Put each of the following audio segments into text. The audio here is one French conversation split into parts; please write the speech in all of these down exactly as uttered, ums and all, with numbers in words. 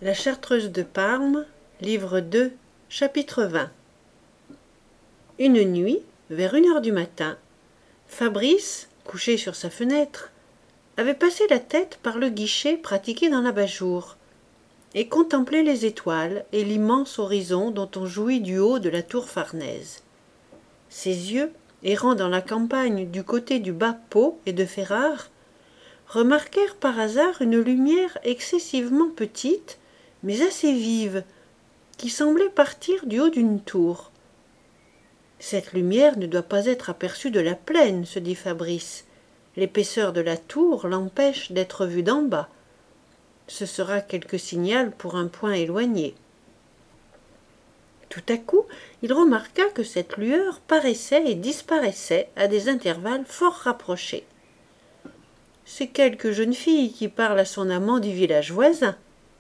La Chartreuse de Parme, livre deux, chapitre vingt. Une nuit, vers une heure du matin, Fabrice, couché sur sa fenêtre, avait passé la tête par le guichet pratiqué dans l'abat-jour et contemplait les étoiles et l'immense horizon dont on jouit du haut de la tour Farnèse. Ses yeux, errant dans la campagne du côté du bas Pau et de Ferrare, remarquèrent par hasard une lumière excessivement petite, mais assez vive, qui semblait partir du haut d'une tour. Cette lumière ne doit pas être aperçue de la plaine, se dit Fabrice. L'épaisseur de la tour l'empêche d'être vue d'en bas. Ce sera quelque signal pour un point éloigné. Tout à coup, il remarqua que cette lueur paraissait et disparaissait à des intervalles fort rapprochés. C'est quelque jeune fille qui parle à son amant du village voisin.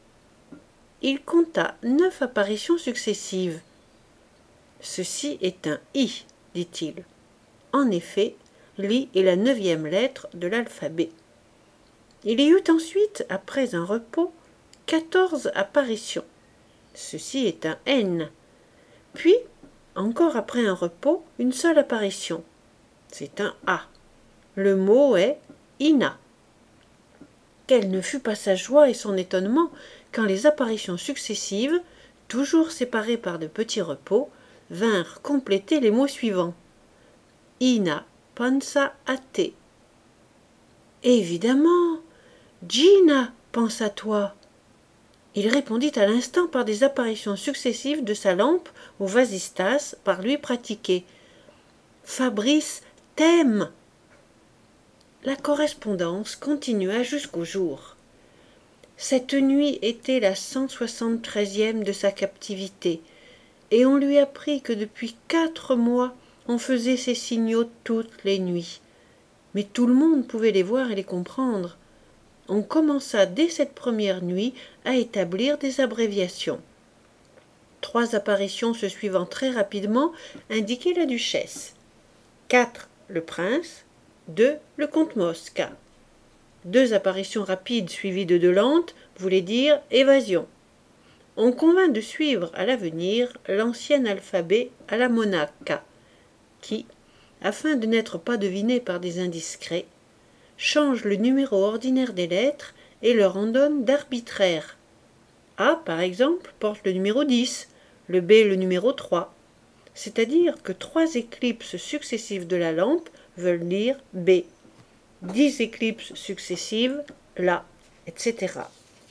Il compta neuf apparitions successives. Ceci est un I, dit-il. En effet, l'I est la neuvième lettre de l'alphabet. Il y eut ensuite, après un repos, quatorze apparitions. Ceci est un N. Puis, encore après un repos, une seule apparition. C'est un A. Le mot est Ina. Quelle ne fut pas sa joie et son étonnement quand les apparitions successives, toujours séparées par de petits repos, vinrent compléter les mots suivants. Ina pensa a te. Évidemment, Gina pense à toi. Il répondit à l'instant par des apparitions successives de sa lampe au vasistas par lui pratiquée. Fabrice t'aime. La correspondance continua jusqu'au jour. Cette nuit était la cent soixante-treizième de sa captivité, et on lui apprit que depuis quatre mois on faisait ces signaux toutes les nuits. Mais tout le monde pouvait les voir et les comprendre. On commença dès cette première nuit à établir des abréviations. Trois apparitions se suivant très rapidement indiquaient la duchesse. Quatre, le prince. Deux, le comte Mosca. Deux apparitions rapides suivies de deux lentes voulaient dire évasion. On convint de suivre à l'avenir l'ancien alphabet à la monaca, qui, afin de n'être pas deviné par des indiscrets, change le numéro ordinaire des lettres et leur en donne d'arbitraires. A, par exemple, porte le numéro dix, le B le numéro trois, c'est-à-dire que trois éclipses successives de la lampe veulent dire B, dix éclipses successives, là, et cetera.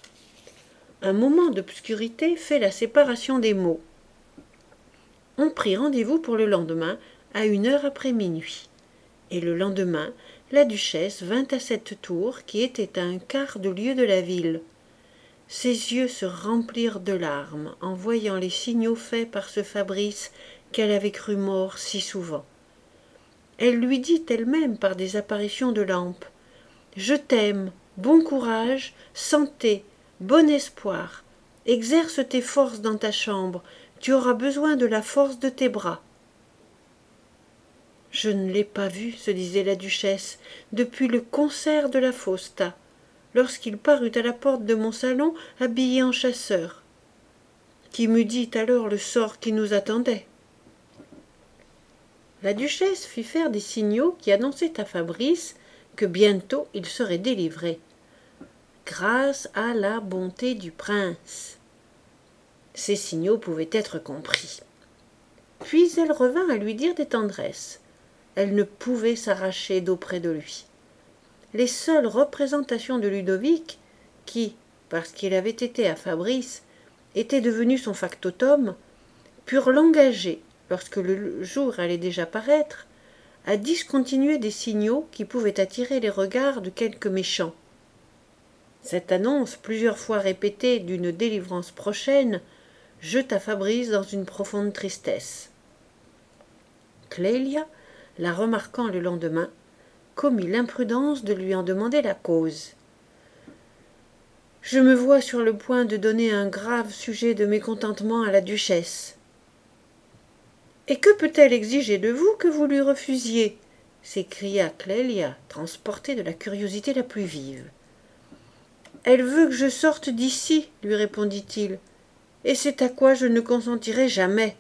Un moment d'obscurité fait la séparation des mots. On prit rendez-vous pour le lendemain à une heure après minuit. Et le lendemain, la duchesse vint à cette tour qui était à un quart de lieue de la ville. Ses yeux se remplirent de larmes en voyant les signaux faits par ce Fabrice qu'elle avait cru mort si souvent. Elle lui dit elle-même par des apparitions de lampes « Je t'aime, bon courage, santé, bon espoir. Exerce tes forces dans ta chambre, tu auras besoin de la force de tes bras. » Je ne l'ai pas vu, se disait la duchesse, depuis le concert de la Fausta, lorsqu'il parut à la porte de mon salon habillé en chasseur. Qui m'eût dit alors le sort qui nous attendait? La duchesse fit faire des signaux qui annonçaient à Fabrice que bientôt il serait délivré. Grâce à la bonté du prince. Ces signaux pouvaient être compris. Puis elle revint à lui dire des tendresses. Elle ne pouvait s'arracher d'auprès de lui. Les seules représentations de Ludovic, qui, parce qu'il avait été à Fabrice, était devenu son factotum, purent l'engager, lorsque le jour allait déjà paraître, à discontinuer des signaux qui pouvaient attirer les regards de quelques méchants. Cette annonce, plusieurs fois répétée d'une délivrance prochaine, jeta Fabrice dans une profonde tristesse. Clélia, la remarquant le lendemain, commit l'imprudence de lui en demander la cause. « Je me vois sur le point de donner un grave sujet de mécontentement à la duchesse. »« Et que peut-elle exiger de vous que vous lui refusiez ?» s'écria Clélia, transportée de la curiosité la plus vive. Elle veut que je sorte d'ici, lui répondit-il, et c'est à quoi je ne consentirai jamais.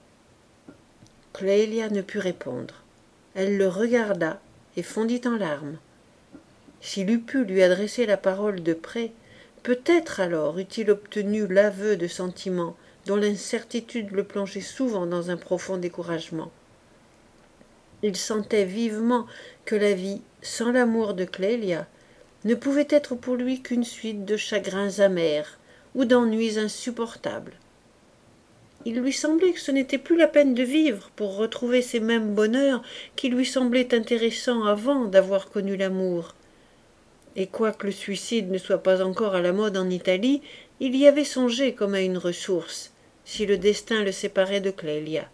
Clélia ne put répondre. Elle le regarda et fondit en larmes. S'il eût pu lui adresser la parole de près, peut-être alors eût-il obtenu l'aveu de sentiments dont l'incertitude le plongeait souvent dans un profond découragement. Il sentait vivement que la vie, sans l'amour de Clélia, ne pouvait être pour lui qu'une suite de chagrins amers ou d'ennuis insupportables. Il lui semblait que ce n'était plus la peine de vivre pour retrouver ces mêmes bonheurs qui lui semblaient intéressants avant d'avoir connu l'amour. Et quoique le suicide ne soit pas encore à la mode en Italie, il y avait songé comme à une ressource, si le destin le séparait de Clélia.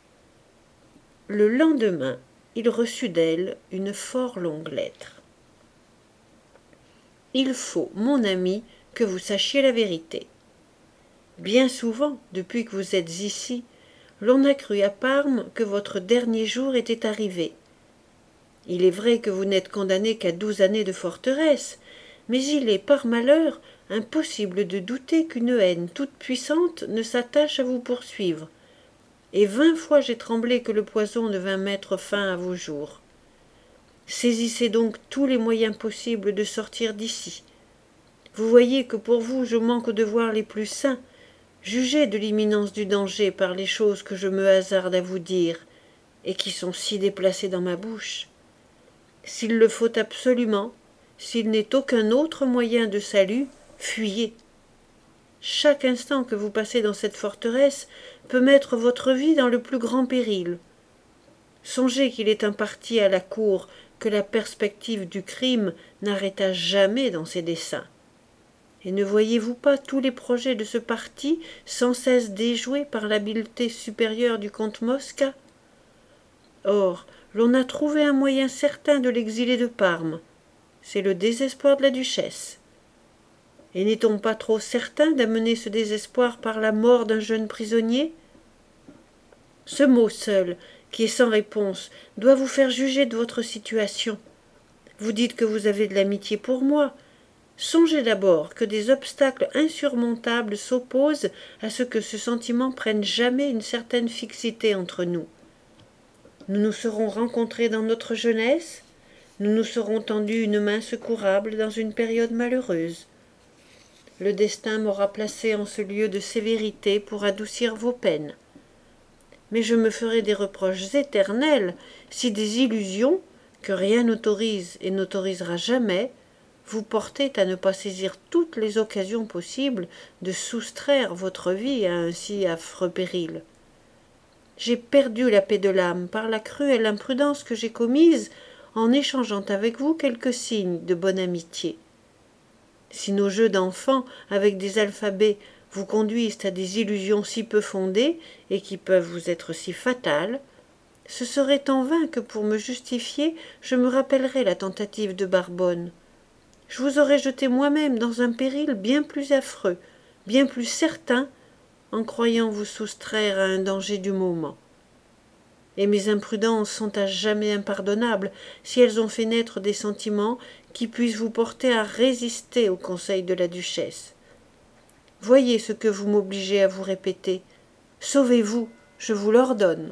Le lendemain, il reçut d'elle une fort longue lettre. « Il faut, mon ami, que vous sachiez la vérité. Bien souvent, depuis que vous êtes ici, l'on a cru à Parme que votre dernier jour était arrivé. Il est vrai que vous n'êtes condamné qu'à douze années de forteresse, mais il est, par malheur, impossible de douter qu'une haine toute puissante ne s'attache à vous poursuivre, et vingt fois j'ai tremblé que le poison ne vînt mettre fin à vos jours. Saisissez donc tous les moyens possibles de sortir d'ici. Vous voyez que pour vous je manque aux devoirs les plus saints. Jugez de l'imminence du danger par les choses que je me hasarde à vous dire, et qui sont si déplacées dans ma bouche. S'il le faut absolument, s'il n'est aucun autre moyen de salut, fuyez. Chaque instant que vous passez dans cette forteresse peut mettre votre vie dans le plus grand péril. Songez qu'il est un parti à la cour que la perspective du crime n'arrêta jamais dans ses desseins. Et ne voyez-vous pas tous les projets de ce parti sans cesse déjoués par l'habileté supérieure du comte Mosca? Or, l'on a trouvé un moyen certain de l'exiler de Parme. C'est le désespoir de la duchesse. Et n'est-on pas trop certain d'amener ce désespoir par la mort d'un jeune prisonnier? Ce mot seul, qui est sans réponse, doit vous faire juger de votre situation. Vous dites que vous avez de l'amitié pour moi. Songez d'abord que des obstacles insurmontables s'opposent à ce que ce sentiment prenne jamais une certaine fixité entre nous. Nous nous serons rencontrés dans notre jeunesse, nous nous serons tendus une main secourable dans une période malheureuse. Le destin m'aura placé en ce lieu de sévérité pour adoucir vos peines. Mais je me ferai des reproches éternels si des illusions, que rien n'autorise et n'autorisera jamais, vous portaient à ne pas saisir toutes les occasions possibles de soustraire votre vie à un si affreux péril. J'ai perdu la paix de l'âme par la cruelle imprudence que j'ai commise en échangeant avec vous quelques signes de bonne amitié. Si nos jeux d'enfants avec des alphabets vous conduisent à des illusions si peu fondées et qui peuvent vous être si fatales, ce serait en vain que pour me justifier je me rappellerais la tentative de Barbone. Je vous aurais jeté moi-même dans un péril bien plus affreux, bien plus certain, en croyant vous soustraire à un danger du moment. Et mes imprudences sont à jamais impardonnables si elles ont fait naître des sentiments qui puissent vous porter à résister aux conseils de la duchesse. Voyez ce que vous m'obligez à vous répéter. Sauvez-vous, je vous l'ordonne.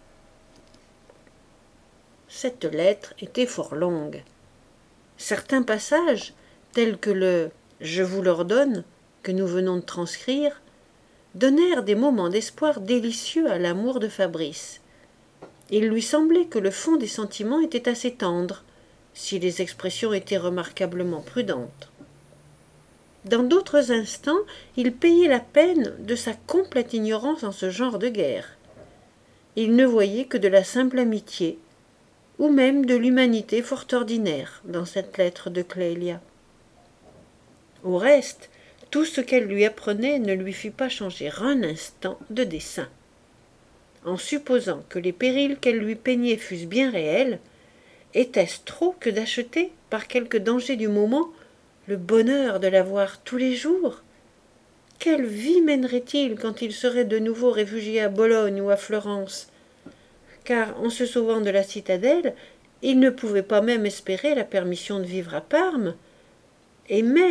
Cette lettre était fort longue. Certains passages, tels que le « je vous l'ordonne » que nous venons de transcrire, donnèrent des moments d'espoir délicieux à l'amour de Fabrice. Il lui semblait que le fond des sentiments était assez tendre, si les expressions étaient remarquablement prudentes. Dans d'autres instants, il payait la peine de sa complète ignorance en ce genre de guerre. Il ne voyait que de la simple amitié, ou même de l'humanité fort ordinaire dans cette lettre de Clélia. Au reste, tout ce qu'elle lui apprenait ne lui fit pas changer un instant de dessein. En supposant que les périls qu'elle lui peignait fussent bien réels, était-ce trop que d'acheter, par quelque danger du moment, le bonheur de la voir tous les jours? Quelle vie mènerait-il quand il serait de nouveau réfugié à Bologne ou à Florence? Car, en se sauvant de la citadelle, il ne pouvait pas même espérer la permission de vivre à Parme. Et même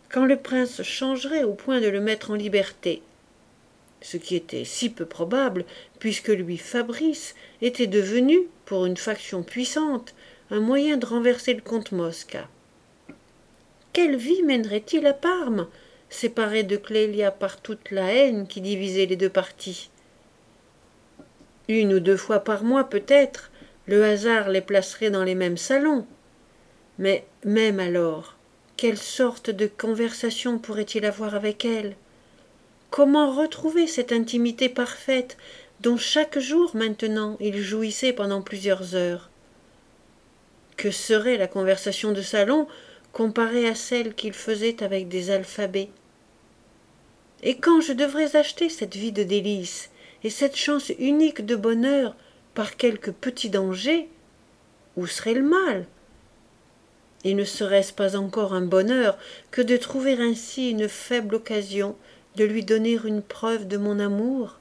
quand le prince changerait au point de le mettre en liberté, ce qui était si peu probable, puisque lui, Fabrice, était devenu, pour une faction puissante, un moyen de renverser le comte Mosca. Quelle vie mènerait-il à Parme, séparé de Clélia par toute la haine qui divisait les deux partis? Une ou deux fois par mois peut-être, le hasard les placerait dans les mêmes salons. Mais même alors, quelle sorte de conversation pourrait-il avoir avec elle? Comment retrouver cette intimité parfaite dont chaque jour maintenant il jouissait pendant plusieurs heures? Que serait la conversation de salon comparée à celle qu'il faisait avec des alphabets? Et quand je devrais acheter cette vie de délices et cette chance unique de bonheur par quelque petit danger, où serait le mal? Et ne serait-ce pas encore un bonheur que de trouver ainsi une faible occasion de lui donner une preuve de mon amour?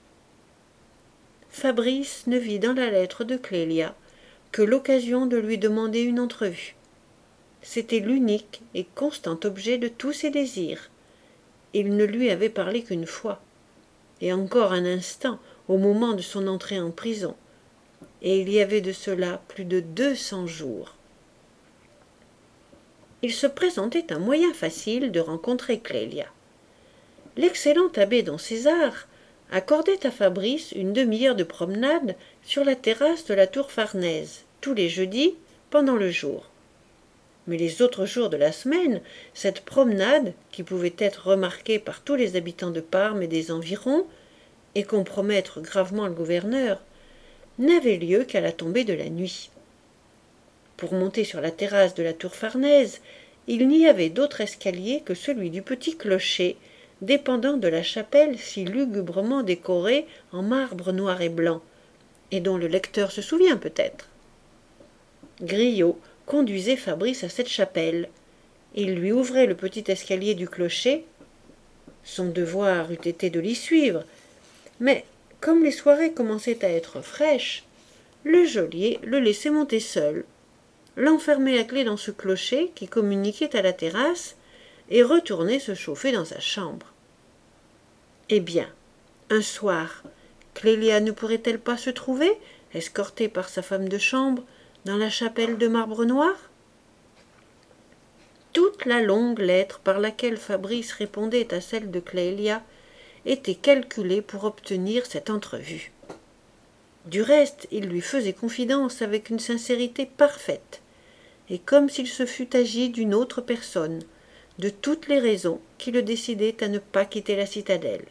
Fabrice ne vit dans la lettre de Clélia que l'occasion de lui demander une entrevue. C'était l'unique et constant objet de tous ses désirs. Il ne lui avait parlé qu'une fois, et encore un instant au moment de son entrée en prison, et il y avait de cela plus de deux cents jours. Il se présentait un moyen facile de rencontrer Clélia. L'excellent abbé don César accordait à Fabrice une demi-heure de promenade sur la terrasse de la tour Farnèse, tous les jeudis, pendant le jour. Mais les autres jours de la semaine, cette promenade, qui pouvait être remarquée par tous les habitants de Parme et des environs, et compromettre gravement le gouverneur, n'avait lieu qu'à la tombée de la nuit. Pour monter sur la terrasse de la tour Farnèse, il n'y avait d'autre escalier que celui du petit clocher, dépendant de la chapelle si lugubrement décorée en marbre noir et blanc, et dont le lecteur se souvient peut-être. Griot conduisait Fabrice à cette chapelle. Il lui ouvrait le petit escalier du clocher. Son devoir eût été de l'y suivre, mais comme les soirées commençaient à être fraîches, le geôlier le laissait monter seul, l'enfermait à clé dans ce clocher qui communiquait à la terrasse, et retournait se chauffer dans sa chambre. Eh bien, un soir, Clélia ne pourrait-elle pas se trouver, escortée par sa femme de chambre, dans la chapelle de marbre noir? Toute la longue lettre par laquelle Fabrice répondait à celle de Clélia était calculée pour obtenir cette entrevue. Du reste, il lui faisait confidence avec une sincérité parfaite, et comme s'il se fût agi d'une autre personne, de toutes les raisons qui le décidaient à ne pas quitter la citadelle.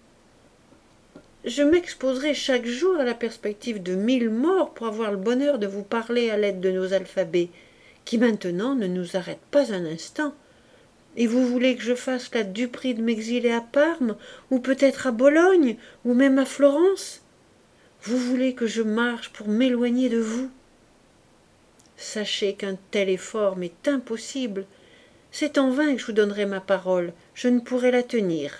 Je m'exposerai chaque jour à la perspective de mille morts pour avoir le bonheur de vous parler à l'aide de nos alphabets, qui maintenant ne nous arrêtent pas un instant. Et vous voulez que je fasse la duperie de m'exiler à Parme, ou peut-être à Bologne, ou même à Florence? Vous voulez que je marche pour m'éloigner de vous? Sachez qu'un tel effort m'est impossible. C'est en vain que je vous donnerai ma parole, je ne pourrai la tenir.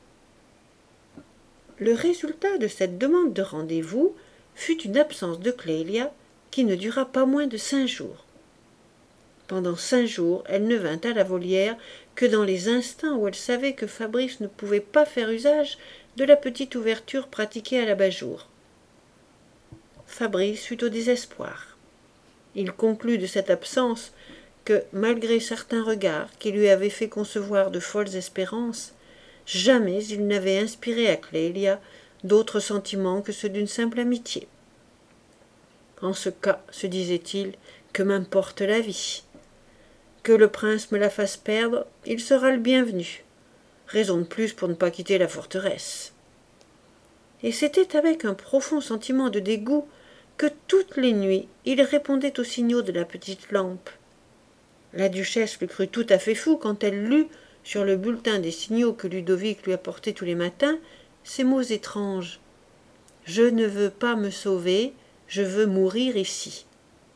Le résultat de cette demande de rendez-vous fut une absence de Clélia qui ne dura pas moins de cinq jours. Pendant cinq jours, elle ne vint à la volière que dans les instants où elle savait que Fabrice ne pouvait pas faire usage de la petite ouverture pratiquée à l'abat-jour. Fabrice fut au désespoir. Il conclut de cette absence que, malgré certains regards qui lui avaient fait concevoir de folles espérances, jamais il n'avait inspiré à Clélia d'autres sentiments que ceux d'une simple amitié. En ce cas, se disait-il, que m'importe la vie. Que le prince me la fasse perdre, il sera le bienvenu. Raison de plus pour ne pas quitter la forteresse. Et c'était avec un profond sentiment de dégoût que toutes les nuits il répondait aux signaux de la petite lampe. La duchesse le crut tout à fait fou quand elle lut, sur le bulletin des signaux que Ludovic lui apportait tous les matins, ces mots étranges. « Je ne veux pas me sauver, je veux mourir ici. »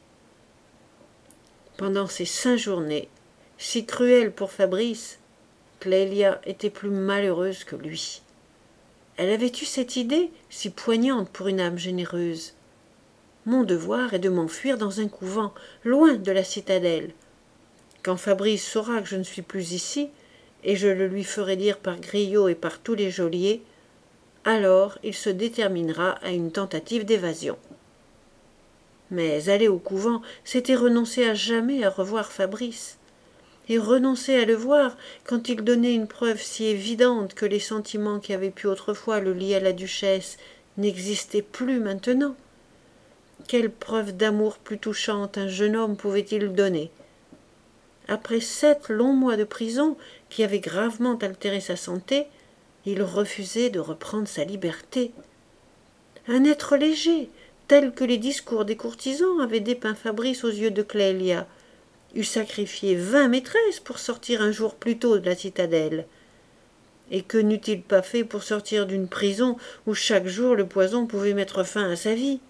Pendant ces cinq journées, si cruelles pour Fabrice, Clélia était plus malheureuse que lui. Elle avait eu cette idée, si poignante pour une âme généreuse. Mon devoir est de m'enfuir dans un couvent, loin de la citadelle. Quand Fabrice saura que je ne suis plus ici, et je le lui ferai dire par Griot et par tous les geôliers, alors il se déterminera à une tentative d'évasion. Mais aller au couvent, c'était renoncer à jamais à revoir Fabrice. Et renoncer à le voir quand il donnait une preuve si évidente que les sentiments qui avaient pu autrefois le lier à la duchesse n'existaient plus maintenant. Quelle preuve d'amour plus touchante un jeune homme pouvait-il donner? Après sept longs mois de prison qui avaient gravement altéré sa santé, il refusait de reprendre sa liberté. Un être léger, tel que les discours des courtisans avaient dépeint Fabrice aux yeux de Clélia, eût sacrifié vingt maîtresses pour sortir un jour plus tôt de la citadelle. Et que n'eût-il pas fait pour sortir d'une prison où chaque jour le poison pouvait mettre fin à sa vie?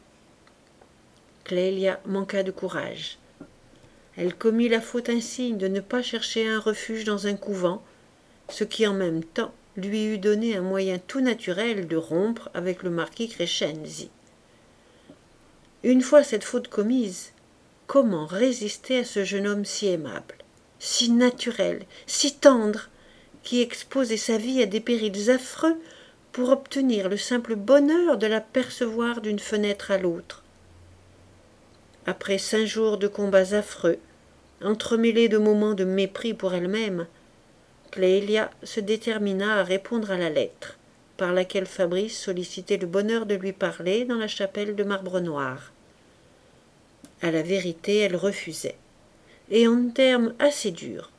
Clélia manqua de courage. Elle commit la faute insigne de ne pas chercher un refuge dans un couvent, ce qui en même temps lui eût donné un moyen tout naturel de rompre avec le marquis Crescenzi. Une fois cette faute commise, comment résister à ce jeune homme si aimable, si naturel, si tendre, qui exposait sa vie à des périls affreux pour obtenir le simple bonheur de l'apercevoir d'une fenêtre à l'autre? Après cinq jours de combats affreux, entremêlés de moments de mépris pour elle-même, Clélia se détermina à répondre à la lettre, par laquelle Fabrice sollicitait le bonheur de lui parler dans la chapelle de Marbre Noir. À la vérité, elle refusait, et en termes assez durs.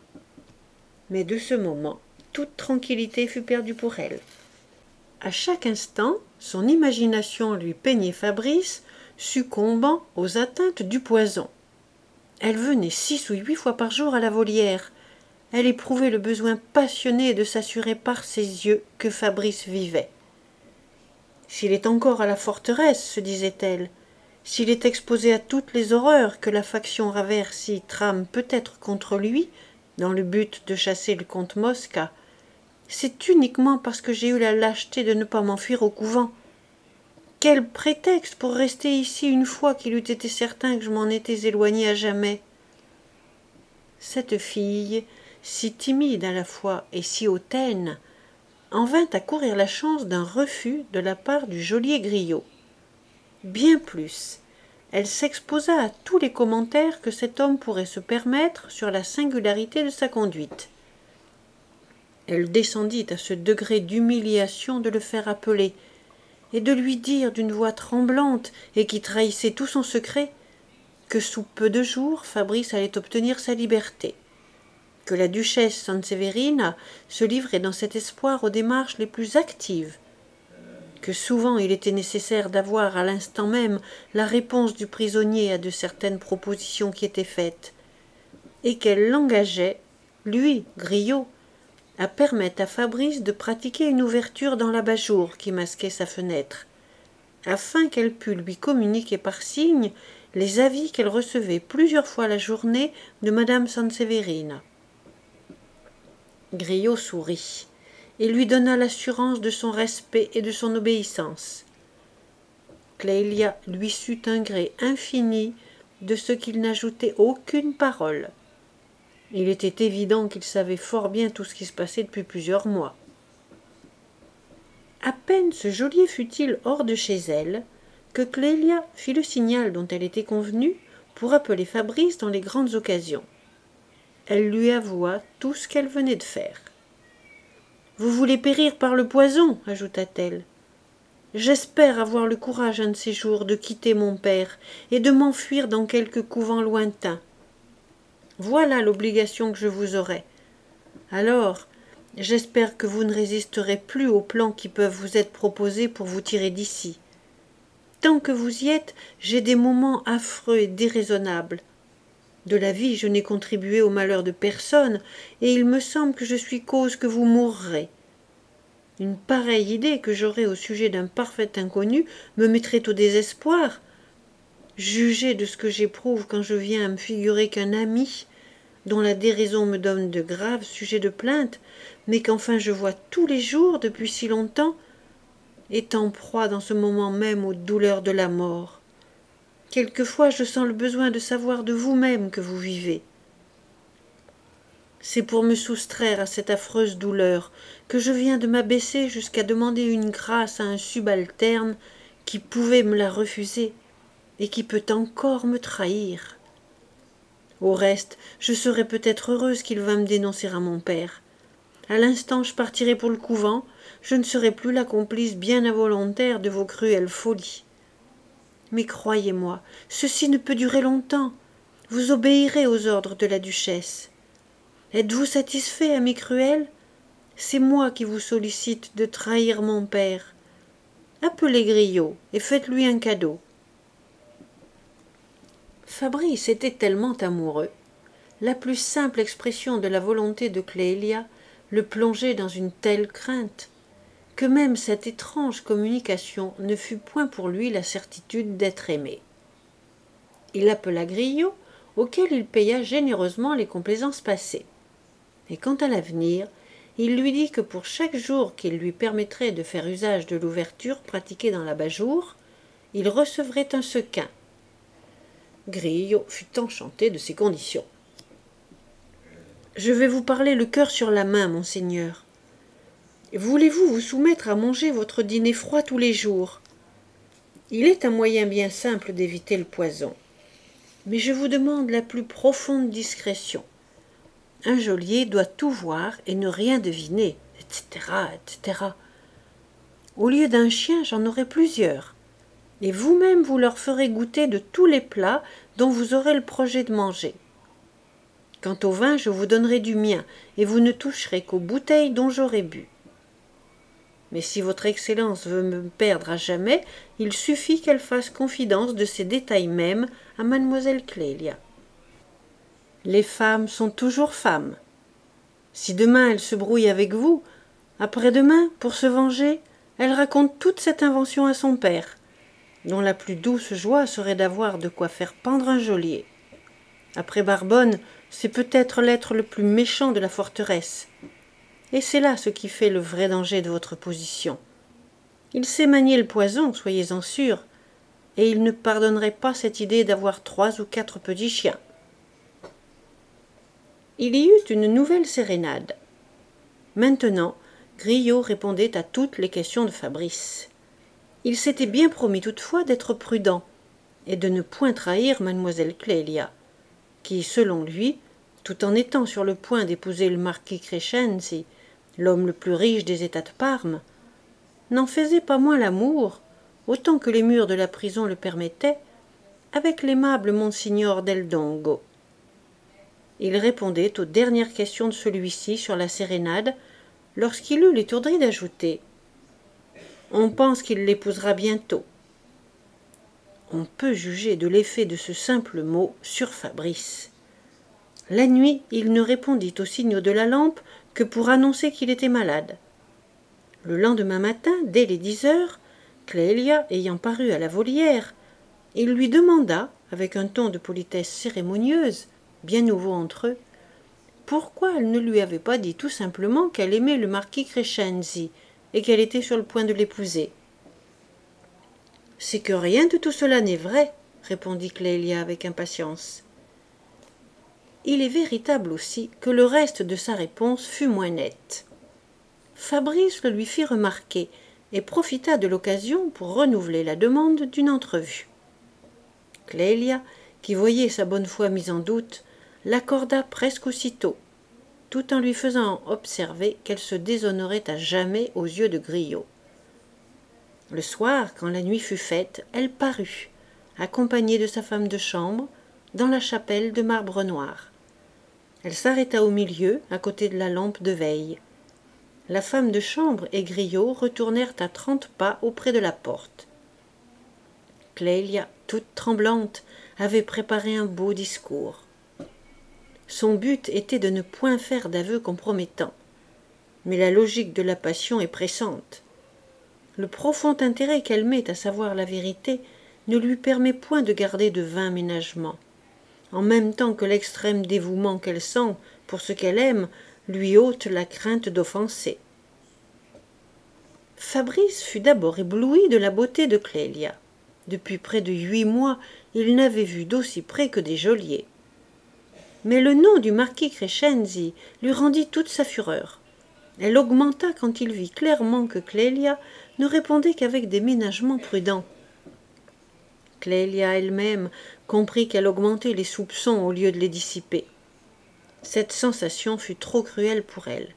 Mais de ce moment, toute tranquillité fut perdue pour elle. À chaque instant, son imagination lui peignait Fabrice succombant aux atteintes du poison. Elle venait six ou huit fois par jour à la volière. Elle éprouvait le besoin passionné de s'assurer par ses yeux que Fabrice vivait. S'il est encore à la forteresse, se disait-elle, s'il est exposé à toutes les horreurs que la faction Raversi trame peut-être contre lui, dans le but de chasser le comte Mosca, c'est uniquement parce que j'ai eu la lâcheté de ne pas m'enfuir au couvent. Quel prétexte pour rester ici une fois qu'il eût été certain que je m'en étais éloignée à jamais? Cette fille, si timide à la fois et si hautaine, en vint à courir la chance d'un refus de la part du geôlier Griot. Bien plus, elle s'exposa à tous les commentaires que cet homme pourrait se permettre sur la singularité de sa conduite. Elle descendit à ce degré d'humiliation de le faire appeler, et de lui dire d'une voix tremblante et qui trahissait tout son secret, que sous peu de jours Fabrice allait obtenir sa liberté, que la duchesse Sanseverina se livrait dans cet espoir aux démarches les plus actives, que souvent il était nécessaire d'avoir à l'instant même la réponse du prisonnier à de certaines propositions qui étaient faites, et qu'elle l'engageait, lui, Griot, à permettre à Fabrice de pratiquer une ouverture dans l'abat-jour qui masquait sa fenêtre, afin qu'elle pût lui communiquer par signe les avis qu'elle recevait plusieurs fois la journée de madame Sanseverina. Griot sourit et lui donna l'assurance de son respect et de son obéissance. Clélia lui sut un gré infini de ce qu'il n'ajoutait aucune parole. Il était évident qu'il savait fort bien tout ce qui se passait depuis plusieurs mois. À peine ce geôlier fut-il hors de chez elle, que Clélia fit le signal dont elle était convenue pour appeler Fabrice dans les grandes occasions. Elle lui avoua tout ce qu'elle venait de faire. « Vous voulez périr par le poison, ajouta-t-elle. J'espère avoir le courage un de ces jours de quitter mon père et de m'enfuir dans quelque couvent lointain. Voilà l'obligation que je vous aurai. Alors, j'espère que vous ne résisterez plus aux plans qui peuvent vous être proposés pour vous tirer d'ici. Tant que vous y êtes, j'ai des moments affreux et déraisonnables. De la vie, je n'ai contribué au malheur de personne, et il me semble que je suis cause que vous mourrez. Une pareille idée que j'aurais au sujet d'un parfait inconnu me mettrait au désespoir. Jugez de ce que j'éprouve quand je viens à me figurer qu'un ami, dont la déraison me donne de graves sujets de plainte, mais qu'enfin je vois tous les jours depuis si longtemps, est en proie dans ce moment même aux douleurs de la mort. Quelquefois je sens le besoin de savoir de vous-même que vous vivez. C'est pour me soustraire à cette affreuse douleur que je viens de m'abaisser jusqu'à demander une grâce à un subalterne qui pouvait me la refuser et qui peut encore me trahir. Au reste, je serais peut-être heureuse qu'il vînt me dénoncer à mon père. À l'instant je partirai pour le couvent, je ne serai plus la complice bien involontaire de vos cruelles folies. Mais croyez-moi, ceci ne peut durer longtemps. Vous obéirez aux ordres de la duchesse. Êtes-vous satisfait, ami cruel? C'est moi qui vous sollicite de trahir mon père. Appelez Griot et faites-lui un cadeau. Fabrice était tellement amoureux. La plus simple expression de la volonté de Clélia le plongeait dans une telle crainte que même cette étrange communication ne fut point pour lui la certitude d'être aimé. Il appela Griot, auquel il paya généreusement les complaisances passées. Et quant à l'avenir, il lui dit que pour chaque jour qu'il lui permettrait de faire usage de l'ouverture pratiquée dans l'abat-jour, il recevrait un sequin. Griot fut enchanté de ces conditions. « Je vais vous parler le cœur sur la main, monseigneur. Voulez-vous vous soumettre à manger votre dîner froid tous les jours? Il est un moyen bien simple d'éviter le poison. Mais je vous demande la plus profonde discrétion. Un geôlier doit tout voir et ne rien deviner, et cetera, et cetera. Au lieu d'un chien, j'en aurai plusieurs. Et vous-même vous leur ferez goûter de tous les plats dont vous aurez le projet de manger. Quant au vin, je vous donnerai du mien, et vous ne toucherez qu'aux bouteilles dont j'aurai bu. Mais si votre Excellence veut me perdre à jamais, il suffit qu'elle fasse confidence de ces détails mêmes à mademoiselle Clélia. Les femmes sont toujours femmes. Si demain elle se brouille avec vous, après-demain, pour se venger, elle raconte toute cette invention à son père, dont la plus douce joie serait d'avoir de quoi faire pendre un geôlier. Après Barbonne, c'est peut-être l'être le plus méchant de la forteresse. Et c'est là ce qui fait le vrai danger de votre position. Il sait manier le poison, soyez-en sûrs, et il ne pardonnerait pas cette idée d'avoir trois ou quatre petits chiens. Il y eut une nouvelle sérénade. Maintenant, Griot répondait à toutes les questions de Fabrice. Il s'était bien promis toutefois d'être prudent et de ne point trahir mademoiselle Clélia, qui, selon lui, tout en étant sur le point d'épouser le marquis Crescenzi, l'homme le plus riche des États de Parme, n'en faisait pas moins l'amour, autant que les murs de la prison le permettaient, avec l'aimable Monsignor del Dongo. Il répondait aux dernières questions de celui-ci sur la sérénade, lorsqu'il eut l'étourderie d'ajouter « On pense qu'il l'épousera bientôt ». On peut juger de l'effet de ce simple mot sur Fabrice. La nuit, il ne répondit aux signaux de la lampe que pour annoncer qu'il était malade. Le lendemain matin, dès les dix heures, Clélia ayant paru à la volière, il lui demanda, avec un ton de politesse cérémonieuse, bien nouveau entre eux, pourquoi elle ne lui avait pas dit tout simplement qu'elle aimait le marquis Crescenzi et qu'elle était sur le point de l'épouser. « C'est que rien de tout cela n'est vrai, » répondit Clélia avec impatience. Il est véritable aussi que le reste de sa réponse fut moins net. Fabrice le lui fit remarquer et profita de l'occasion pour renouveler la demande d'une entrevue. Clélia, qui voyait sa bonne foi mise en doute, l'accorda presque aussitôt, tout en lui faisant observer qu'elle se déshonorait à jamais aux yeux de Griot. Le soir, quand la nuit fut faite, elle parut, accompagnée de sa femme de chambre, dans la chapelle de marbre noir. Elle s'arrêta au milieu, à côté de la lampe de veille. La femme de chambre et Griot retournèrent à trente pas auprès de la porte. Clélia, toute tremblante, avait préparé un beau discours. Son but était de ne point faire d'aveux compromettants. Mais la logique de la passion est pressante. Le profond intérêt qu'elle met à savoir la vérité ne lui permet point de garder de vains ménagements, en même temps que l'extrême dévouement qu'elle sent pour ce qu'elle aime lui ôte la crainte d'offenser. Fabrice fut d'abord ébloui de la beauté de Clélia. Depuis près de huit mois, il n'avait vu d'aussi près que des geôliers. Mais le nom du marquis Crescenzi lui rendit toute sa fureur. Elle augmenta quand il vit clairement que Clélia ne répondait qu'avec des ménagements prudents. Clélia elle-même comprit qu'elle augmentait les soupçons au lieu de les dissiper. Cette sensation fut trop cruelle pour elle.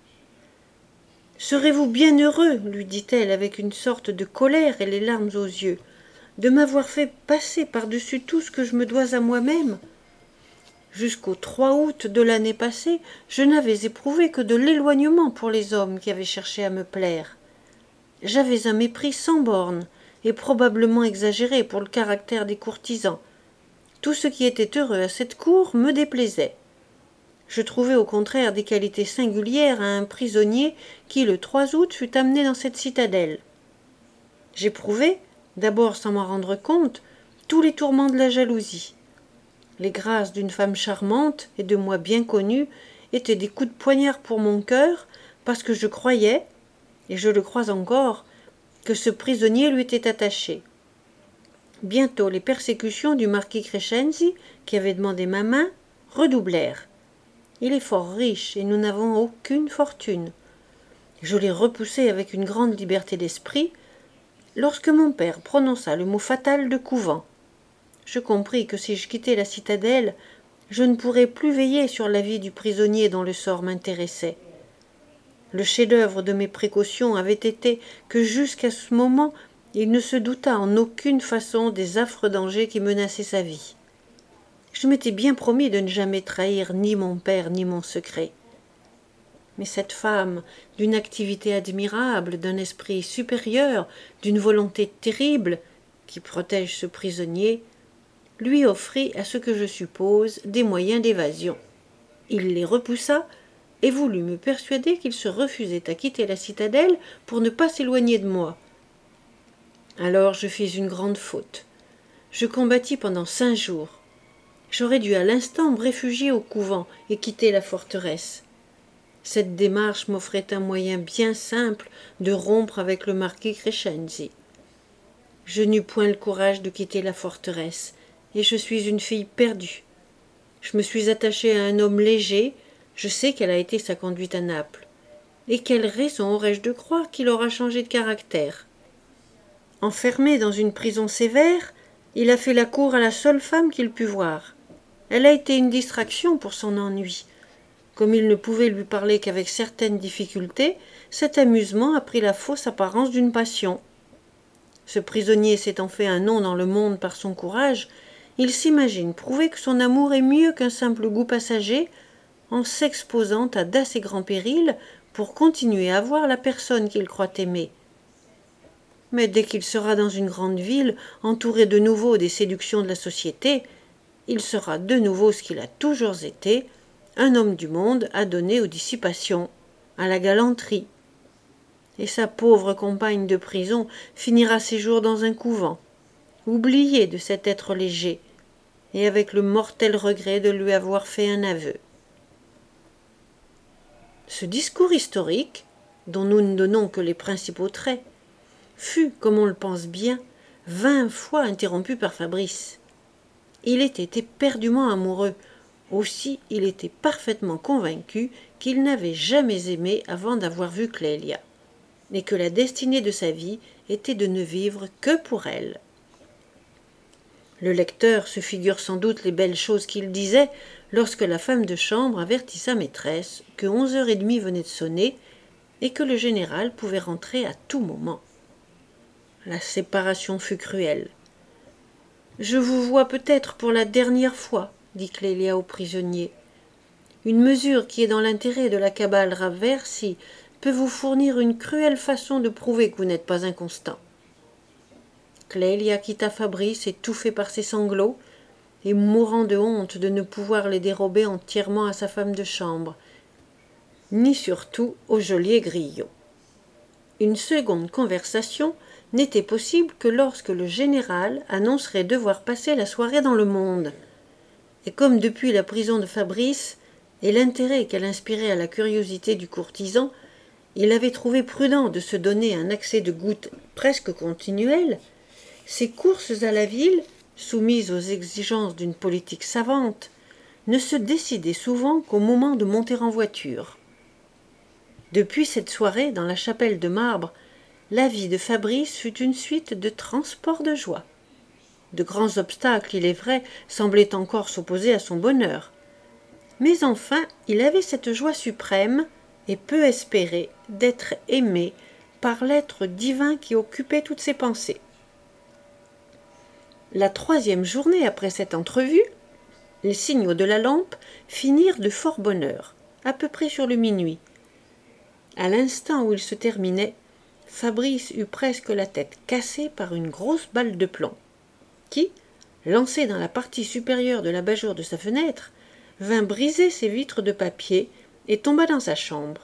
« Serez-vous bien heureux, lui dit-elle avec une sorte de colère et les larmes aux yeux, de m'avoir fait passer par-dessus tout ce que je me dois à moi-même ? Jusqu'au trois août de l'année passée, je n'avais éprouvé que de l'éloignement pour les hommes qui avaient cherché à me plaire. J'avais un mépris sans bornes, et probablement exagéré pour le caractère des courtisans. Tout ce qui était heureux à cette cour me déplaisait. Je trouvais au contraire des qualités singulières à un prisonnier qui, le trois août, fut amené dans cette citadelle. J'éprouvais, d'abord sans m'en rendre compte, tous les tourments de la jalousie. Les grâces d'une femme charmante et de moi bien connue étaient des coups de poignard pour mon cœur, parce que je croyais, et je le crois encore, que ce prisonnier lui était attaché. Bientôt les persécutions du marquis Crescenzi, qui avait demandé ma main, redoublèrent. Il est fort riche et nous n'avons aucune fortune. Je l'ai repoussé avec une grande liberté d'esprit, lorsque mon père prononça le mot fatal de couvent. Je compris que si je quittais la citadelle, je ne pourrais plus veiller sur la vie du prisonnier dont le sort m'intéressait. Le chef-d'œuvre de mes précautions avait été que jusqu'à ce moment, il ne se douta en aucune façon des affreux dangers qui menaçaient sa vie. Je m'étais bien promis de ne jamais trahir ni mon père ni mon secret. Mais cette femme, d'une activité admirable, d'un esprit supérieur, d'une volonté terrible, qui protège ce prisonnier, lui offrit, à ce que je suppose, des moyens d'évasion. Il les repoussa et voulut me persuader qu'il se refusait à quitter la citadelle pour ne pas s'éloigner de moi. Alors je fis une grande faute. Je combattis pendant cinq jours. J'aurais dû à l'instant me réfugier au couvent et quitter la forteresse. Cette démarche m'offrait un moyen bien simple de rompre avec le marquis Crescenzi. Je n'eus point le courage de quitter la forteresse, et je suis une fille perdue. Je me suis attachée à un homme léger, je sais quelle a été sa conduite à Naples. Et quelle raison aurais-je de croire qu'il aura changé de caractère ? Enfermé dans une prison sévère, il a fait la cour à la seule femme qu'il put voir. Elle a été une distraction pour son ennui. Comme il ne pouvait lui parler qu'avec certaines difficultés, cet amusement a pris la fausse apparence d'une passion. Ce prisonnier s'étant fait un nom dans le monde par son courage, il s'imagine prouver que son amour est mieux qu'un simple goût passager, en s'exposant à d'assez grands périls pour continuer à voir la personne qu'il croit aimer. Mais dès qu'il sera dans une grande ville, entouré de nouveau des séductions de la société, il sera de nouveau ce qu'il a toujours été, un homme du monde adonné aux dissipations, à la galanterie. Et sa pauvre compagne de prison finira ses jours dans un couvent, oubliée de cet être léger, et avec le mortel regret de lui avoir fait un aveu. Ce discours historique, dont nous ne donnons que les principaux traits, fut, comme on le pense bien, vingt fois interrompu par Fabrice. Il était éperdument amoureux, aussi il était parfaitement convaincu qu'il n'avait jamais aimé avant d'avoir vu Clélia, et que la destinée de sa vie était de ne vivre que pour elle. Le lecteur se figure sans doute les belles choses qu'il disait lorsque la femme de chambre avertit sa maîtresse que onze heures et demie venaient de sonner et que le général pouvait rentrer à tout moment. La séparation fut cruelle. « Je vous vois peut-être pour la dernière fois, » dit Clélia au prisonnier. « Une mesure qui est dans l'intérêt de la cabale Raversi peut vous fournir une cruelle façon de prouver que vous n'êtes pas inconstant. » Clélia quitta Fabrice, étouffée par ses sanglots, et mourant de honte de ne pouvoir les dérober entièrement à sa femme de chambre, ni surtout au geôlier Grillot. Une seconde conversation n'était possible que lorsque le général annoncerait devoir passer la soirée dans le monde. Et comme depuis la prison de Fabrice et l'intérêt qu'elle inspirait à la curiosité du courtisan, il avait trouvé prudent de se donner un accès de goutte presque continuel, ses courses à la ville, soumises aux exigences d'une politique savante, ne se décidait souvent qu'au moment de monter en voiture. Depuis cette soirée dans la chapelle de marbre, la vie de Fabrice fut une suite de transports de joie. De grands obstacles, il est vrai, semblaient encore s'opposer à son bonheur. Mais enfin, il avait cette joie suprême, et peu espérée, d'être aimé par l'être divin qui occupait toutes ses pensées. La troisième journée après cette entrevue, les signaux de la lampe finirent de fort bonne heure, à peu près sur le minuit. À l'instant où il se terminait, Fabrice eut presque la tête cassée par une grosse balle de plomb, qui, lancée dans la partie supérieure de l'abat-jour de sa fenêtre, vint briser ses vitres de papier et tomba dans sa chambre.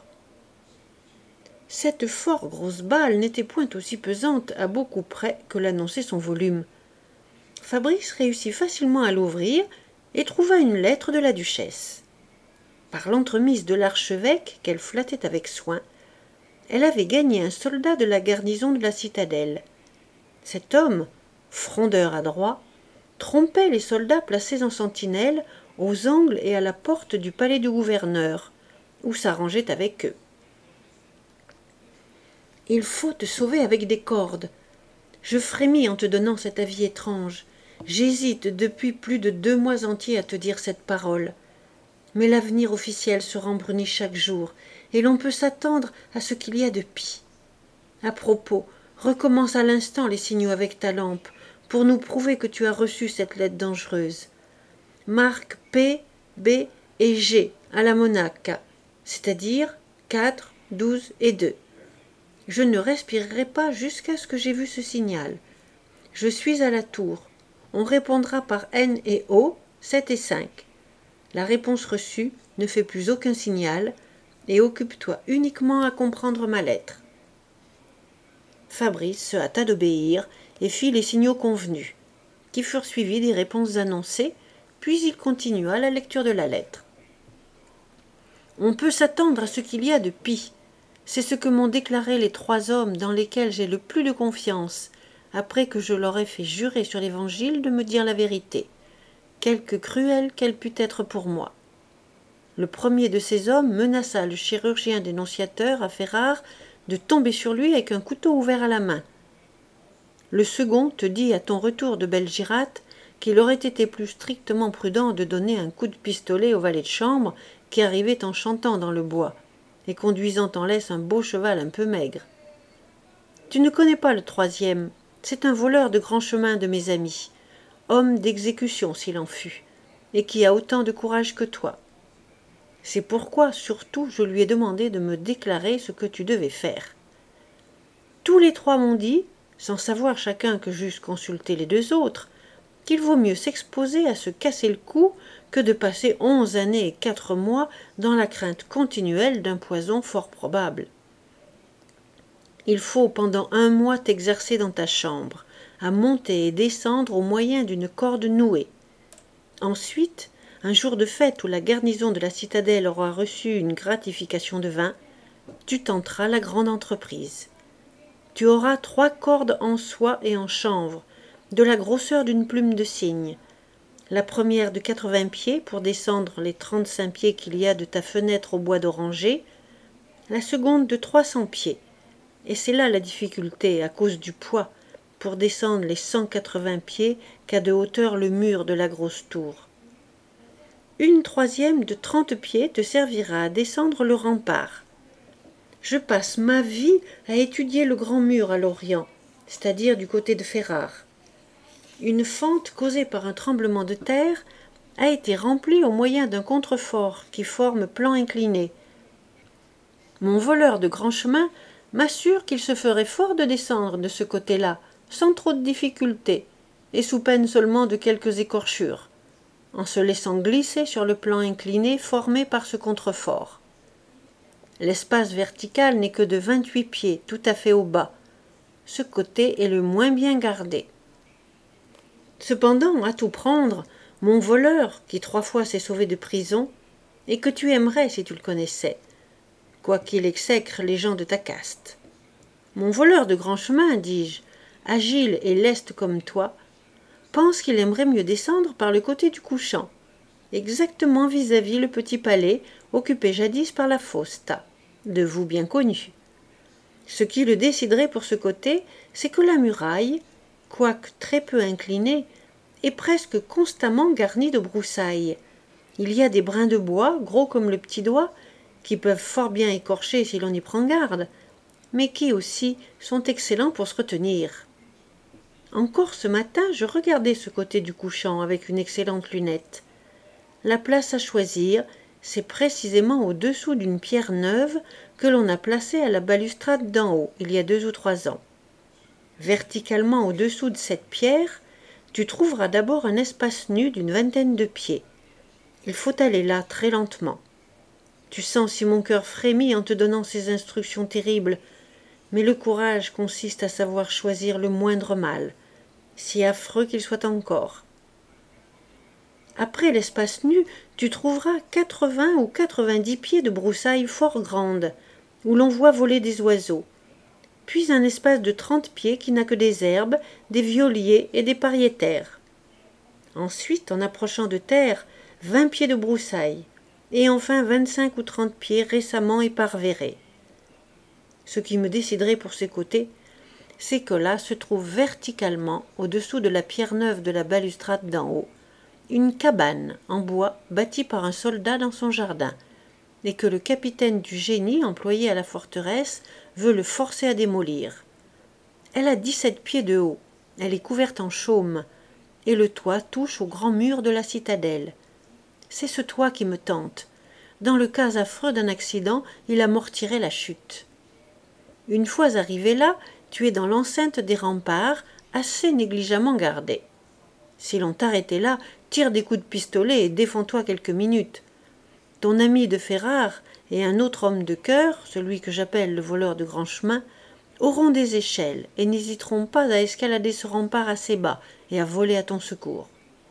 Cette fort grosse balle n'était point aussi pesante à beaucoup près que l'annonçait son volume. Fabrice réussit facilement à l'ouvrir et trouva une lettre de la duchesse. Par l'entremise de l'archevêque qu'elle flattait avec soin, elle avait gagné un soldat de la garnison de la citadelle. Cet homme, frondeur adroit, trompait les soldats placés en sentinelle aux angles et à la porte du palais du gouverneur, où s'arrangeait avec eux. « Il faut te sauver avec des cordes. Je frémis en te donnant cet avis étrange. J'hésite depuis plus de deux mois entiers à te dire cette parole. Mais l'avenir officiel se rembrunit chaque jour, et l'on peut s'attendre à ce qu'il y a de pis. À propos, recommence à l'instant les signaux avec ta lampe, pour nous prouver que tu as reçu cette lettre dangereuse. Marque P, B et G à la Monaca, c'est-à-dire quatre, douze et deux. Je ne respirerai pas jusqu'à ce que j'aie vu ce signal. Je suis à la tour. On répondra par N et O, sept et cinq. La réponse reçue ne fait plus aucun signal, et occupe-toi uniquement à comprendre ma lettre. » Fabrice se hâta d'obéir et fit les signaux convenus, qui furent suivis des réponses annoncées, puis il continua la lecture de la lettre. « On peut s'attendre à ce qu'il y a de pis. C'est ce que m'ont déclaré les trois hommes dans lesquels j'ai le plus de confiance, après que je leur ai fait jurer sur l'Évangile de me dire la vérité, quelque cruelle qu'elle pût être pour moi. Le premier de ces hommes menaça le chirurgien dénonciateur à Ferrare de tomber sur lui avec un couteau ouvert à la main. Le second te dit à ton retour de Belgirate qu'il aurait été plus strictement prudent de donner un coup de pistolet au valet de chambre qui arrivait en chantant dans le bois et conduisant en laisse un beau cheval un peu maigre. Tu ne connais pas le troisième, c'est un voleur de grand chemin de mes amis, homme d'exécution s'il en fut, et qui a autant de courage que toi. C'est pourquoi, surtout, je lui ai demandé de me déclarer ce que tu devais faire. Tous les trois m'ont dit, sans savoir chacun que j'eusse consulté les deux autres, qu'il vaut mieux s'exposer à se casser le cou que de passer onze années et quatre mois dans la crainte continuelle d'un poison fort probable. Il faut pendant un mois t'exercer dans ta chambre, à monter et descendre au moyen d'une corde nouée. Ensuite, un jour de fête où la garnison de la citadelle aura reçu une gratification de vin, tu tenteras la grande entreprise. Tu auras trois cordes en soie et en chanvre, de la grosseur d'une plume de cygne. La première de quatre-vingts pieds pour descendre les trente-cinq pieds qu'il y a de ta fenêtre au bois d'oranger, la seconde de trois cents pieds. Et c'est là la difficulté, à cause du poids, pour descendre les cent quatre-vingts pieds qu'a de hauteur le mur de la grosse tour. Une troisième de trente pieds te servira à descendre le rempart. Je passe ma vie à étudier le grand mur à l'Orient, c'est-à-dire du côté de Ferrare. Une fente causée par un tremblement de terre a été remplie au moyen d'un contrefort qui forme plan incliné. Mon voleur de grand chemin m'assure qu'il se ferait fort de descendre de ce côté-là, sans trop de difficulté, et sous peine seulement de quelques écorchures, en se laissant glisser sur le plan incliné formé par ce contrefort. L'espace vertical n'est que de vingt-huit pieds, tout à fait au bas. Ce côté est le moins bien gardé. Cependant, à tout prendre, mon voleur, qui trois fois s'est sauvé de prison, et que tu aimerais si tu le connaissais, quoiqu'il exècre les gens de ta caste. Mon voleur de grand chemin, dis-je, agile et leste comme toi, pense qu'il aimerait mieux descendre par le côté du couchant, exactement vis-à-vis le petit palais occupé jadis par la Fausta, de vous bien connu. Ce qui le déciderait pour ce côté, c'est que la muraille, quoique très peu inclinée, est presque constamment garnie de broussailles. Il y a des brins de bois, gros comme le petit doigt, qui peuvent fort bien écorcher si l'on y prend garde, mais qui aussi sont excellents pour se retenir. Encore ce matin, je regardais ce côté du couchant avec une excellente lunette. La place à choisir, c'est précisément au-dessous d'une pierre neuve que l'on a placée à la balustrade d'en haut, il y a deux ou trois ans. Verticalement au-dessous de cette pierre, tu trouveras d'abord un espace nu d'une vingtaine de pieds. Il faut aller là très lentement. Tu sens si mon cœur frémit en te donnant ces instructions terribles, mais le courage consiste à savoir choisir le moindre mal, si affreux qu'il soit encore. Après l'espace nu, tu trouveras quatre-vingts ou quatre-vingt-dix pieds de broussailles fort grandes, où l'on voit voler des oiseaux, puis un espace de trente pieds qui n'a que des herbes, des violiers et des pariétaires. Ensuite, en approchant de terre, vingt pieds de broussailles, et enfin vingt-cinq ou trente pieds récemment éparvérés. Ce qui me déciderait pour ces côtés, c'est que là se trouve verticalement, au-dessous de la pierre neuve de la balustrade d'en haut, une cabane en bois bâtie par un soldat dans son jardin, et que le capitaine du génie employé à la forteresse veut le forcer à démolir. Elle a dix-sept pieds de haut, elle est couverte en chaume, et le toit touche au grand mur de la citadelle. C'est ce toit qui me tente. Dans le cas affreux d'un accident, il amortirait la chute. Une fois arrivé là, tu es dans l'enceinte des remparts, assez négligemment gardée. Si l'on t'arrêtait là, tire des coups de pistolet et défends-toi quelques minutes. Ton ami de Ferrare et un autre homme de cœur, celui que j'appelle le voleur de grand chemin, auront des échelles et n'hésiteront pas à escalader ce rempart assez bas et à voler à ton secours.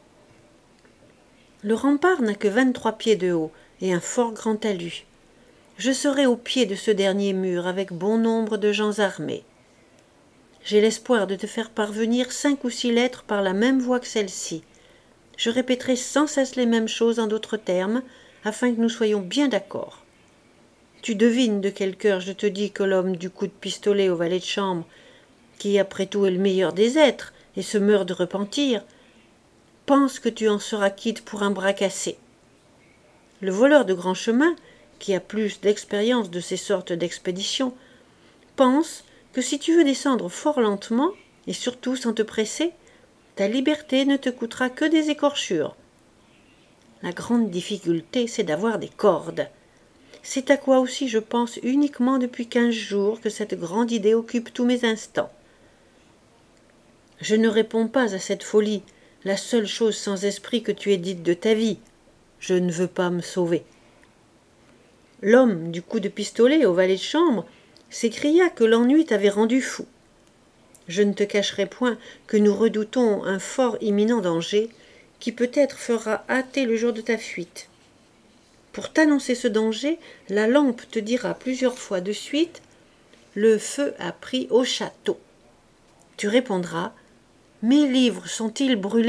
Le rempart n'a que vingt-trois pieds de haut et un fort grand talus. Je serai au pied de ce dernier mur avec bon nombre de gens armés. J'ai l'espoir de te faire parvenir cinq ou six lettres par la même voie que celle-ci. Je répéterai sans cesse les mêmes choses en d'autres termes, afin que nous soyons bien d'accord. Tu devines de quel cœur je te dis que l'homme du coup de pistolet au valet de chambre, qui après tout est le meilleur des êtres et se meurt de repentir, pense que tu en seras quitte pour un bras cassé. Le voleur de grand chemin, qui a plus d'expérience de ces sortes d'expéditions, pense que si tu veux descendre fort lentement, et surtout sans te presser, ta liberté ne te coûtera que des écorchures. La grande difficulté, c'est d'avoir des cordes. C'est à quoi aussi je pense uniquement depuis quinze jours que cette grande idée occupe tous mes instants. Je ne réponds pas à cette folie, la seule chose sans esprit que tu aies dite de ta vie. Je ne veux pas me sauver. L'homme du coup de pistolet au valet de chambre s'écria que l'ennui t'avait rendu fou. Je ne te cacherai point que nous redoutons un fort imminent danger qui peut-être fera hâter le jour de ta fuite. Pour t'annoncer ce danger, la lampe te dira plusieurs fois de suite « Le feu a pris au château ». Tu répondras « Mes livres sont-ils brûlés ?»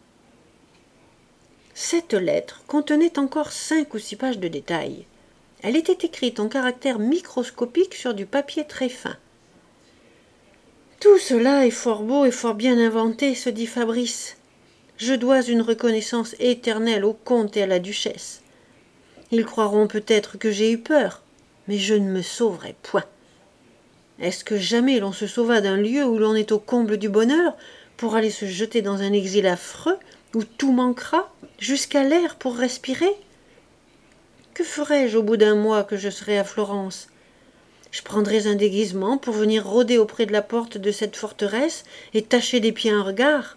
Cette lettre contenait encore cinq ou six pages de détails. Elle était écrite en caractères microscopiques sur du papier très fin. Tout cela est fort beau et fort bien inventé, se dit Fabrice. Je dois une reconnaissance éternelle au comte et à la duchesse. Ils croiront peut-être que j'ai eu peur, mais je ne me sauverai point. Est-ce que jamais l'on se sauva d'un lieu où l'on est au comble du bonheur pour aller se jeter dans un exil affreux où tout manquera, jusqu'à l'air pour respirer ? Que ferai-je au bout d'un mois que je serai à Florence ? Je prendrais un déguisement pour venir rôder auprès de la porte de cette forteresse et tâcher d'épier un regard.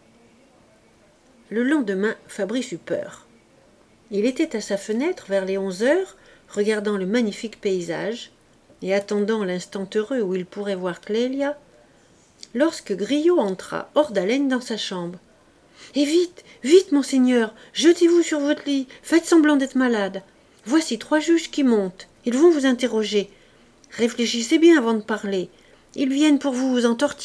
Le lendemain, Fabrice eut peur. Il était à sa fenêtre vers les onze heures, regardant le magnifique paysage et attendant l'instant heureux où il pourrait voir Clélia, lorsque Griot entra hors d'haleine dans sa chambre. « Et vite, vite, monseigneur, jetez-vous sur votre lit, faites semblant d'être malade. Voici trois juges qui montent, ils vont vous interroger. Réfléchissez bien avant de parler, ils viennent pour vous entortiller. »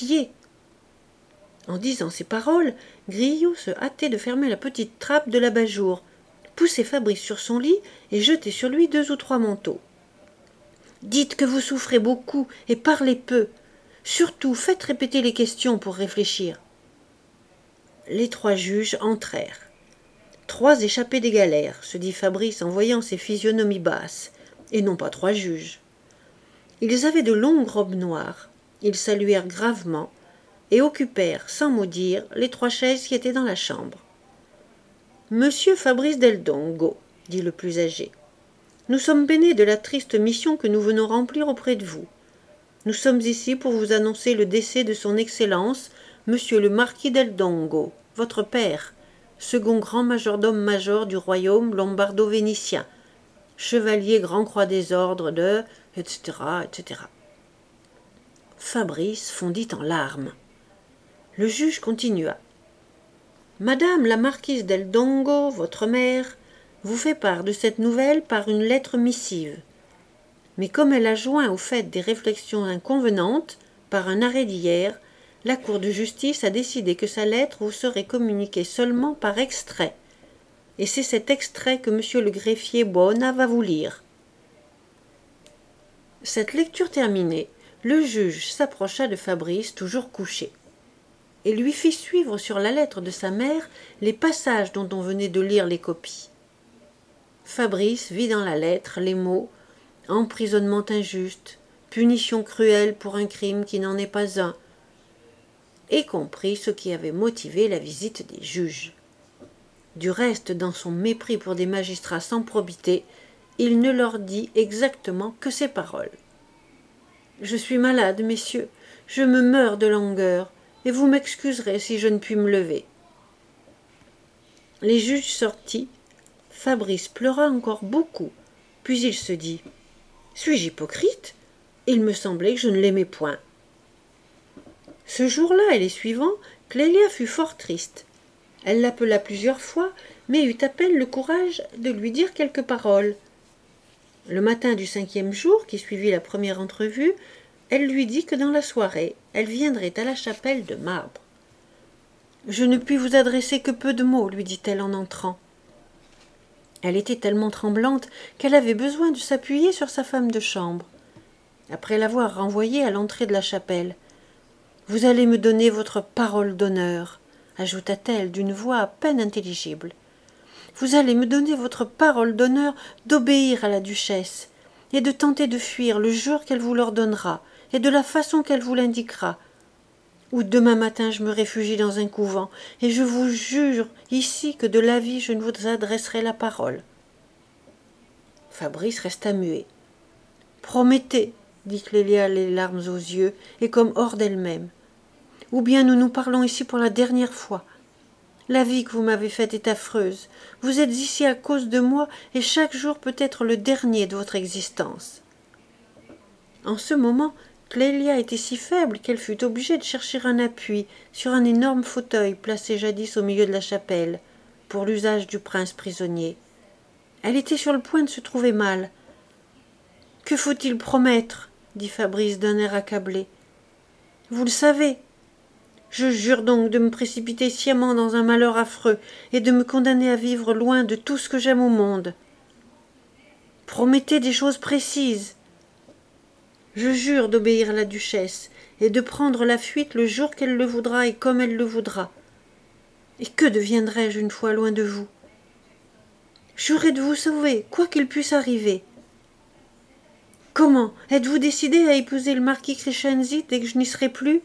En disant ces paroles, Griot se hâtait de fermer la petite trappe de l'abat-jour, poussez Fabrice sur son lit et jetez sur lui deux ou trois manteaux. Dites que vous souffrez beaucoup et parlez peu. Surtout, faites répéter les questions pour réfléchir. Les trois juges entrèrent. Trois échappés des galères, se dit Fabrice en voyant ces physionomies basses, et non pas trois juges. Ils avaient de longues robes noires. Ils saluèrent gravement et occupèrent, sans mot dire, les trois chaises qui étaient dans la chambre. « Monsieur Fabrice Del Dongo, dit le plus âgé, nous sommes peinés de la triste mission que nous venons remplir auprès de vous. Nous sommes ici pour vous annoncer le décès de son Excellence, Monsieur le Marquis Del Dongo, votre père, second grand majordome-major du royaume lombardo-vénitien, chevalier grand-croix des ordres de... et cetera, et cetera. Fabrice fondit en larmes. Le juge continua. « Madame la marquise Del Dongo, votre mère, vous fait part de cette nouvelle par une lettre missive. Mais comme elle a joint au fait des réflexions inconvenantes, par un arrêt d'hier, la Cour de justice a décidé que sa lettre vous serait communiquée seulement par extrait. Et c'est cet extrait que monsieur le greffier Bona va vous lire. » Cette lecture terminée, le juge s'approcha de Fabrice, toujours couché, et lui fit suivre sur la lettre de sa mère les passages dont on venait de lire les copies. Fabrice vit dans la lettre les mots « emprisonnement injuste »,« punition cruelle pour un crime qui n'en est pas un », et comprit ce qui avait motivé la visite des juges. Du reste, dans son mépris pour des magistrats sans probité, il ne leur dit exactement que ces paroles. « Je suis malade, messieurs, je me meurs de langueur, et vous m'excuserez si je ne puis me lever. » Les juges sortis. Fabrice pleura encore beaucoup, puis il se dit « Suis-je hypocrite ? Il me semblait que je ne l'aimais point. » Ce jour-là et les suivants, Clélia fut fort triste. Elle l'appela plusieurs fois, mais eut à peine le courage de lui dire quelques paroles. Le matin du cinquième jour, qui suivit la première entrevue, elle lui dit que dans la soirée, elle viendrait à la chapelle de marbre. « Je ne puis vous adresser que peu de mots, lui dit-elle en entrant. Elle était tellement tremblante qu'elle avait besoin de s'appuyer sur sa femme de chambre. Après l'avoir renvoyée à l'entrée de la chapelle, « Vous allez me donner votre parole d'honneur, » ajouta-t-elle d'une voix à peine intelligible. « Vous allez me donner votre parole d'honneur d'obéir à la duchesse et de tenter de fuir le jour qu'elle vous l'ordonnera et de la façon qu'elle vous l'indiquera. Ou demain matin je me réfugie dans un couvent et je vous jure ici que de la vie je ne vous adresserai la parole. » Fabrice resta muet. « Promettez, » dit Clélia les larmes aux yeux et comme hors d'elle-même. « Ou bien nous nous parlons ici pour la dernière fois. La vie que vous m'avez faite est affreuse. Vous êtes ici à cause de moi et chaque jour peut être le dernier de votre existence. » En ce moment, Clélia était si faible qu'elle fut obligée de chercher un appui sur un énorme fauteuil placé jadis au milieu de la chapelle, pour l'usage du prince prisonnier. Elle était sur le point de se trouver mal. « Que faut-il promettre ?» dit Fabrice d'un air accablé. « Vous le savez. Je jure donc de me précipiter sciemment dans un malheur affreux et de me condamner à vivre loin de tout ce que j'aime au monde. Promettez des choses précises. Je jure d'obéir à la duchesse et de prendre la fuite le jour qu'elle le voudra et comme elle le voudra. Et que deviendrai-je une fois loin de vous? Jurez de vous sauver, quoi qu'il puisse arriver. Comment? Êtes-vous décidé à épouser le marquis Crescenzi dès que je n'y serai plus?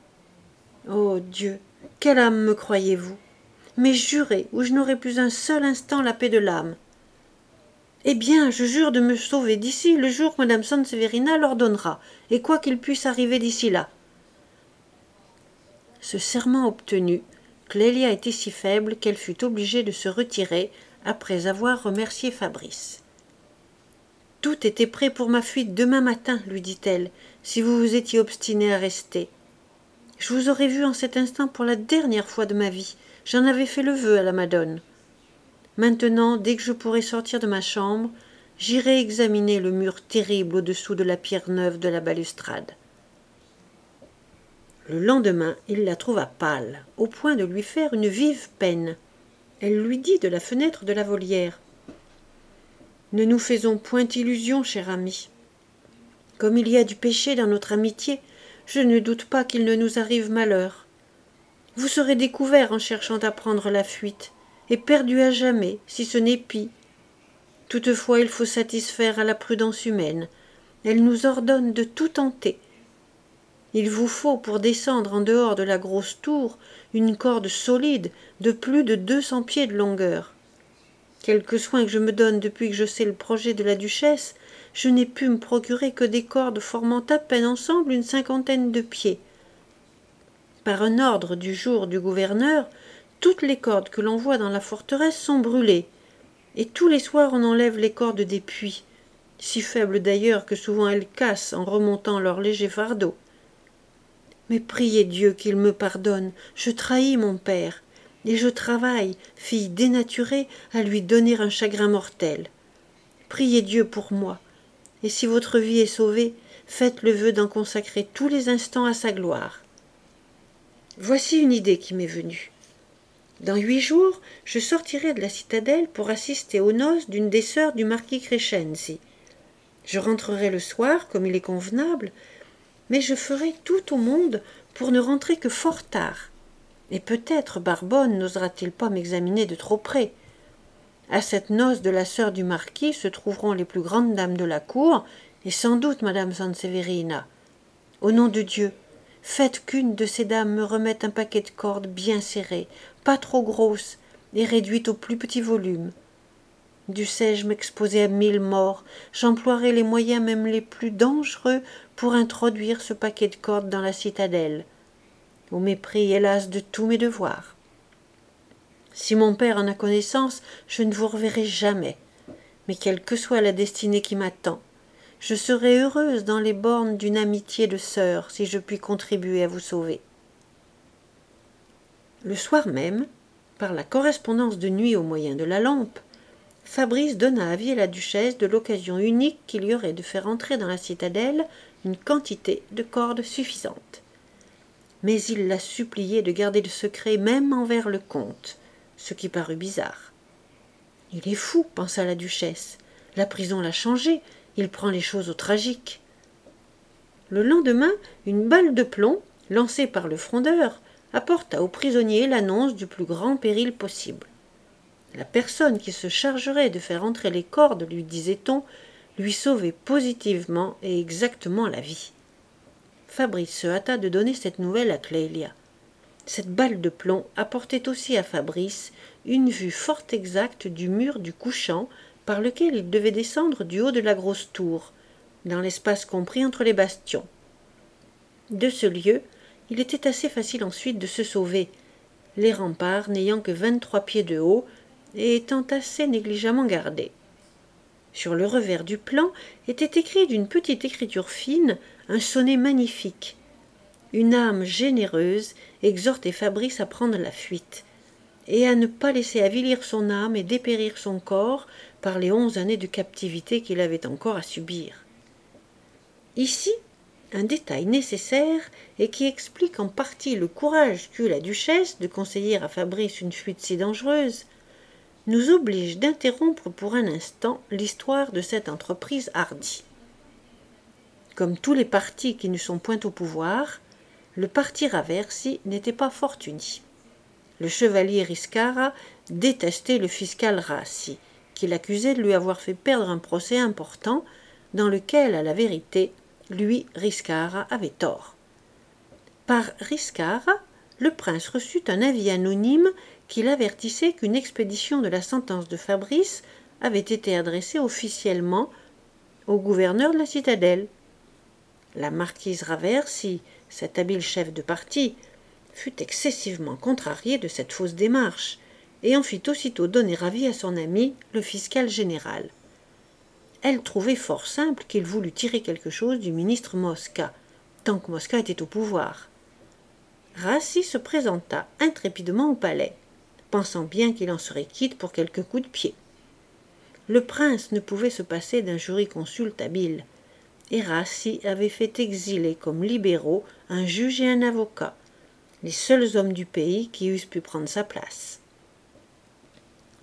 Oh Dieu, quelle âme me croyez-vous? Mais jurez, ou je n'aurai plus un seul instant la paix de l'âme. Eh bien, je jure de me sauver d'ici le jour que madame Sanseverina l'ordonnera, et quoi qu'il puisse arriver d'ici là. Ce serment obtenu, Clélia était si faible qu'elle fut obligée de se retirer après avoir remercié Fabrice. « Tout était prêt pour ma fuite demain matin, lui dit-elle, si vous vous étiez obstiné à rester. Je vous aurais vu en cet instant pour la dernière fois de ma vie, j'en avais fait le vœu à la Madone. Maintenant, dès que je pourrai sortir de ma chambre, j'irai examiner le mur terrible au-dessous de la pierre neuve de la balustrade. » Le lendemain, il la trouva pâle, au point de lui faire une vive peine. Elle lui dit de la fenêtre de la volière. Ne nous faisons point illusion, cher ami. Comme il y a du péché dans notre amitié, je ne doute pas qu'il ne nous arrive malheur. Vous serez découvert en cherchant à prendre la fuite, et perdu à jamais, si ce n'est pis. Toutefois, il faut satisfaire à la prudence humaine. Elle nous ordonne de tout tenter. Il vous faut, pour descendre en dehors de la grosse tour, une corde solide de plus de deux cents pieds de longueur. Quelque soin que je me donne depuis que je sais le projet de la duchesse, je n'ai pu me procurer que des cordes formant à peine ensemble une cinquantaine de pieds. Par un ordre du jour du gouverneur, toutes les cordes que l'on voit dans la forteresse sont brûlées, et tous les soirs on enlève les cordes des puits, si faibles d'ailleurs que souvent elles cassent en remontant leur léger fardeau. Mais priez Dieu qu'il me pardonne, je trahis mon père, et je travaille, fille dénaturée, à lui donner un chagrin mortel. Priez Dieu pour moi, et si votre vie est sauvée, faites le vœu d'en consacrer tous les instants à sa gloire. Voici une idée qui m'est venue. Dans huit jours, je sortirai de la citadelle pour assister aux noces d'une des sœurs du marquis Crescenzi. Je rentrerai le soir, comme il est convenable, mais je ferai tout au monde pour ne rentrer que fort tard. Et peut-être Barbone n'osera-t-il pas m'examiner de trop près. À cette noce de la sœur du marquis se trouveront les plus grandes dames de la cour, et sans doute madame Sanseverina. Au nom de Dieu, faites qu'une de ces dames me remette un paquet de cordes bien serré, pas trop grosse et réduite au plus petit volume. Dussé-je m'exposer à mille morts, j'emploierai les moyens même les plus dangereux pour introduire ce paquet de cordes dans la citadelle, au mépris, hélas, de tous mes devoirs. Si mon père en a connaissance, je ne vous reverrai jamais, mais quelle que soit la destinée qui m'attend, je serai heureuse dans les bornes d'une amitié de sœur si je puis contribuer à vous sauver. Le soir même, par la correspondance de nuit au moyen de la lampe, Fabrice donna avis à la duchesse de l'occasion unique qu'il y aurait de faire entrer dans la citadelle une quantité de cordes suffisante. Mais il la suppliait de garder le secret même envers le comte, ce qui parut bizarre. « Il est fou, pensa la duchesse. La prison l'a changé, il prend les choses au tragique. » Le lendemain, une balle de plomb, lancée par le frondeur, apporta au prisonnier l'annonce du plus grand péril possible. La personne qui se chargerait de faire entrer les cordes, lui disait-on, lui sauvait positivement et exactement la vie. Fabrice se hâta de donner cette nouvelle à Clélia. Cette balle de plomb apportait aussi à Fabrice une vue fort exacte du mur du couchant par lequel il devait descendre du haut de la grosse tour, dans l'espace compris entre les bastions. De ce lieu, il était assez facile ensuite de se sauver, les remparts n'ayant que vingt-trois pieds de haut et étant assez négligemment gardés. Sur le revers du plan était écrit d'une petite écriture fine un sonnet magnifique. Une âme généreuse exhortait Fabrice à prendre la fuite, et à ne pas laisser avilir son âme et dépérir son corps par les onze années de captivité qu'il avait encore à subir. Ici, un détail nécessaire et qui explique en partie le courage qu'eut la duchesse de conseiller à Fabrice une fuite si dangereuse, nous oblige d'interrompre pour un instant l'histoire de cette entreprise hardie. Comme tous les partis qui ne sont point au pouvoir, le parti Raversi n'était pas fort uni. Le chevalier Riscara détestait le fiscal Rassi, qui l'accusait de lui avoir fait perdre un procès important, dans lequel, à la vérité, lui, Riscara, avait tort. Par Riscara, le prince reçut un avis anonyme qui l'avertissait qu'une expédition de la sentence de Fabrice avait été adressée officiellement au gouverneur de la citadelle. La marquise Raversi, cet habile chef de parti, fut excessivement contrariée de cette fausse démarche, et en fit aussitôt donner avis à son ami, le fiscal général. Elle trouvait fort simple qu'il voulût tirer quelque chose du ministre Mosca, tant que Mosca était au pouvoir. Rassi se présenta intrépidement au palais, pensant bien qu'il en serait quitte pour quelques coups de pied. Le prince ne pouvait se passer d'un jurisconsulte habile, et Rassi avait fait exiler comme libéraux un juge et un avocat, les seuls hommes du pays qui eussent pu prendre sa place.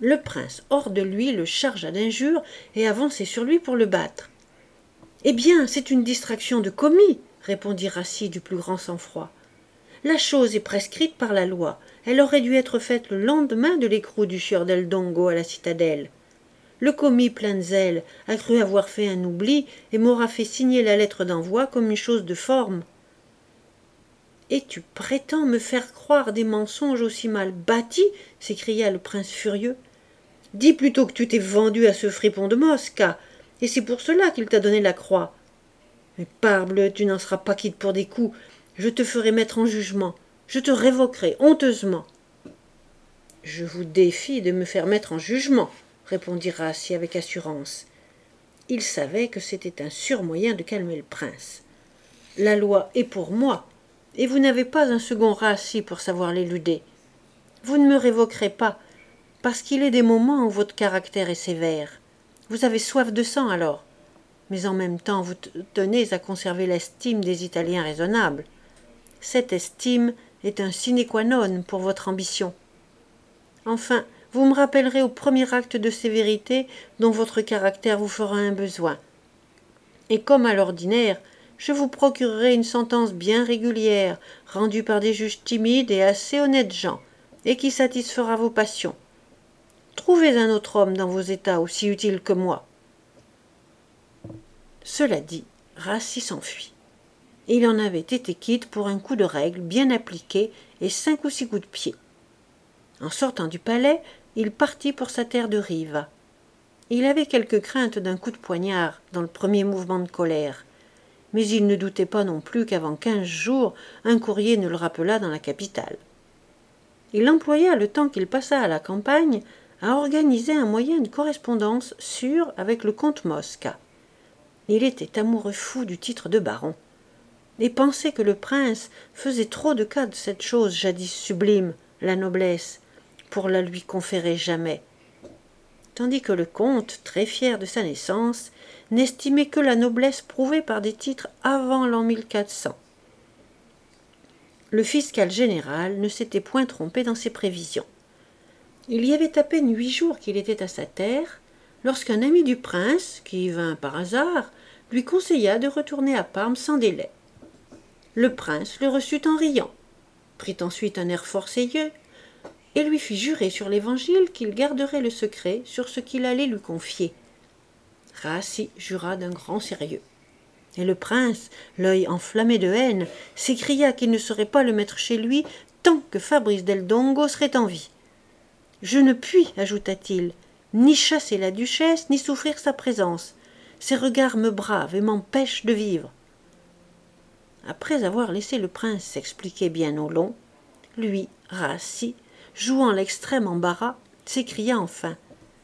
Le prince, hors de lui, le chargea d'injures et avançait sur lui pour le battre. « Eh bien, c'est une distraction de commis, répondit Rassi du plus grand sang-froid. La chose est prescrite par la loi. Elle aurait dû être faite le lendemain de l'écrou du sieur del Dongo à la citadelle. Le commis plein de zèle a cru avoir fait un oubli et m'aura fait signer la lettre d'envoi comme une chose de forme. Et tu prétends me faire croire des mensonges aussi mal bâtis, s'écria le prince furieux. Dis plutôt que tu t'es vendu à ce fripon de Mosca, et c'est pour cela qu'il t'a donné la croix. Mais parbleu, tu n'en seras pas quitte pour des coups. Je te ferai mettre en jugement. Je te révoquerai honteusement. Je vous défie de me faire mettre en jugement, répondit Rassi avec assurance. Il savait que c'était un sûr moyen de calmer le prince. La loi est pour moi, et vous n'avez pas un second Rassi pour savoir l'éluder. Vous ne me révoquerez pas, parce qu'il est des moments où votre caractère est sévère. Vous avez soif de sang alors, mais en même temps vous tenez à conserver l'estime des Italiens raisonnables. Cette estime est un sine qua non pour votre ambition. Enfin, vous me rappellerez au premier acte de sévérité dont votre caractère vous fera un besoin. Et comme à l'ordinaire, je vous procurerai une sentence bien régulière, rendue par des juges timides et assez honnêtes gens, et qui satisfera vos passions. Trouvez un autre homme dans vos états aussi utile que moi. Cela dit, Rassi s'enfuit. Il en avait été quitte pour un coup de règle bien appliqué et cinq ou six coups de pied. En sortant du palais, il partit pour sa terre de Riva. Il avait quelque crainte d'un coup de poignard dans le premier mouvement de colère, mais il ne doutait pas non plus qu'avant quinze jours un courrier ne le rappelât dans la capitale. Il employa le temps qu'il passa à la campagne à organiser un moyen de correspondance sûr avec le comte Mosca. Il était amoureux fou du titre de baron, et pensait que le prince faisait trop de cas de cette chose jadis sublime, la noblesse, pour la lui conférer jamais, tandis que le comte, très fier de sa naissance, n'estimait que la noblesse prouvée par des titres avant l'an mille quatre cents. Le fiscal général ne s'était point trompé dans ses prévisions. Il y avait à peine huit jours qu'il était à sa terre, lorsqu'un ami du prince, qui y vint par hasard, lui conseilla de retourner à Parme sans délai. Le prince le reçut en riant, prit ensuite un air fort sérieux, et lui fit jurer sur l'Évangile qu'il garderait le secret sur ce qu'il allait lui confier. Rassi jura d'un grand sérieux. Et le prince, l'œil enflammé de haine, s'écria qu'il ne saurait pas le mettre chez lui tant que Fabrice del Dongo serait en vie. « Je ne puis, ajouta-t-il, ni chasser la duchesse, ni souffrir sa présence. Ses regards me bravent et m'empêchent de vivre. » Après avoir laissé le prince s'expliquer bien au long, lui, Rassi, jouant l'extrême embarras, s'écria enfin.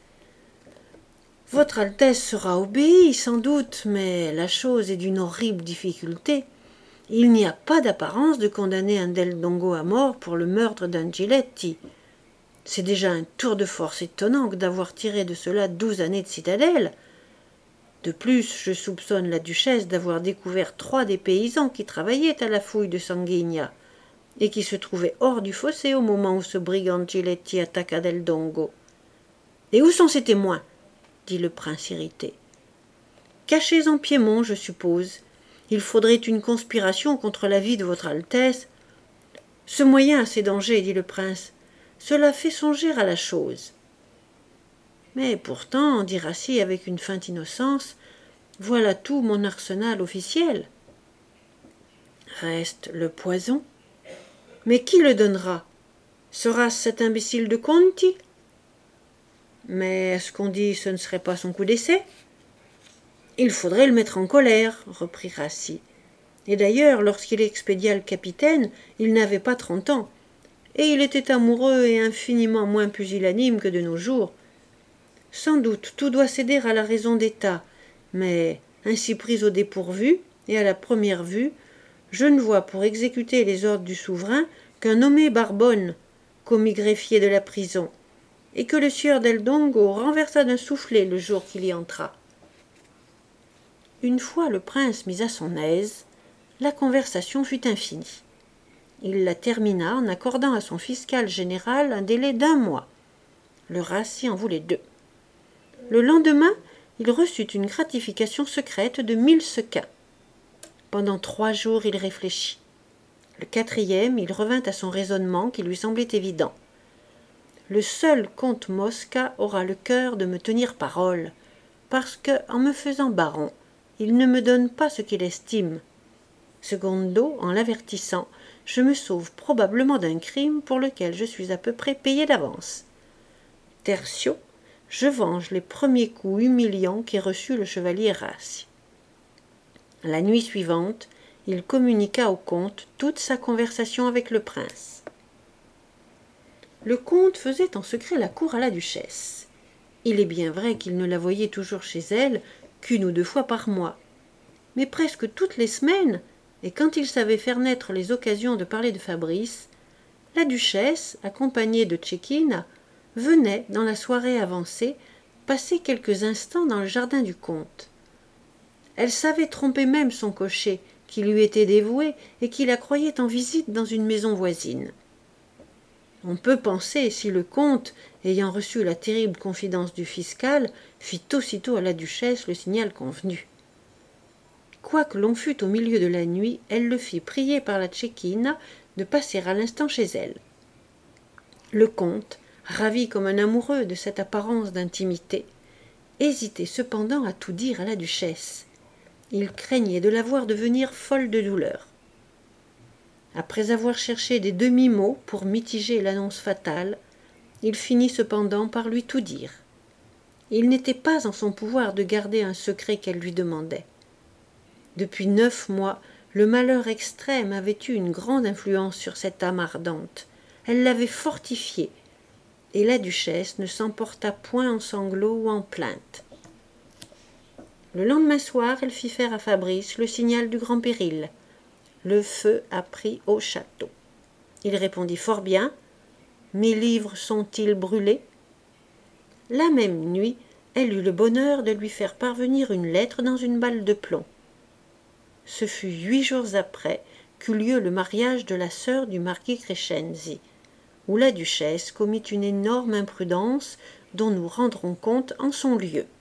« Votre Altesse sera obéie, sans doute, mais la chose est d'une horrible difficulté. Il n'y a pas d'apparence de condamner un del Dongo à mort pour le meurtre d'un Giletti. C'est déjà un tour de force étonnant que d'avoir tiré de cela douze années de citadelle. De plus, je soupçonne la duchesse d'avoir découvert trois des paysans qui travaillaient à la fouille de Sanguigna, et qui se trouvaient hors du fossé au moment où ce brigand Giletti attaqua del Dongo. Et où sont ces témoins ? Dit le prince irrité. Cachés en Piémont, je suppose. Il faudrait une conspiration contre la vie de votre Altesse. Ce moyen a ses dangers, dit le prince. Cela fait songer à la chose. Mais pourtant, dit Rassi avec une feinte innocence, voilà tout mon arsenal officiel. Reste le poison. Mais qui le donnera ? Sera-ce cet imbécile de Conti ? Mais est-ce qu'on dit ce ne serait pas son coup d'essai ? Il faudrait le mettre en colère, reprit Rassi. Et d'ailleurs, lorsqu'il expédia le capitaine, il n'avait pas trente ans, et il était amoureux et infiniment moins pusillanime que de nos jours. Sans doute tout doit céder à la raison d'État, mais, ainsi pris au dépourvu, et à la première vue, je ne vois pour exécuter les ordres du souverain qu'un nommé Barbone, commis greffier de la prison, et que le sieur del Dongo renversa d'un soufflet le jour qu'il y entra. Une fois le prince mis à son aise, la conversation fut infinie. Il la termina en accordant à son fiscal général un délai d'un mois. Le Rassi en voulait deux. Le lendemain, il reçut une gratification secrète de mille sequins. Pendant trois jours, il réfléchit. Le quatrième, il revint à son raisonnement qui lui semblait évident. Le seul comte Mosca aura le cœur de me tenir parole, parce que, en me faisant baron, il ne me donne pas ce qu'il estime. Secondo, en l'avertissant, je me sauve probablement d'un crime pour lequel je suis à peu près payé d'avance. Tertio, je venge les premiers coups humiliants qu'ait reçus le chevalier Rassi. La nuit suivante, il communiqua au comte toute sa conversation avec le prince. Le comte faisait en secret la cour à la duchesse. Il est bien vrai qu'il ne la voyait toujours chez elle qu'une ou deux fois par mois. Mais presque toutes les semaines, et quand il savait faire naître les occasions de parler de Fabrice, la duchesse, accompagnée de Tchékina, venait, dans la soirée avancée, passer quelques instants dans le jardin du comte. Elle savait tromper même son cocher, qui lui était dévoué et qui la croyait en visite dans une maison voisine. On peut penser si le comte, ayant reçu la terrible confidence du fiscal, fit aussitôt à la duchesse le signal convenu. Quoique l'on fût au milieu de la nuit, elle le fit prier par la Tchékina de passer à l'instant chez elle. Le comte, ravi comme un amoureux de cette apparence d'intimité, hésitait cependant à tout dire à la duchesse. Il craignait de la voir devenir folle de douleur. Après avoir cherché des demi-mots pour mitiger l'annonce fatale, il finit cependant par lui tout dire. Il n'était pas en son pouvoir de garder un secret qu'elle lui demandait. Depuis neuf mois, le malheur extrême avait eu une grande influence sur cette âme ardente. Elle l'avait fortifiée, et la duchesse ne s'emporta point en sanglots ou en plaintes. Le lendemain soir, elle fit faire à Fabrice le signal du grand péril. Le feu a pris au château. Il répondit fort bien. Mes livres sont-ils brûlés? La même nuit, elle eut le bonheur de lui faire parvenir une lettre dans une balle de plomb. Ce fut huit jours après qu'eut lieu le mariage de la sœur du marquis Crescenzi, où la duchesse commit une énorme imprudence dont nous rendrons compte en son lieu.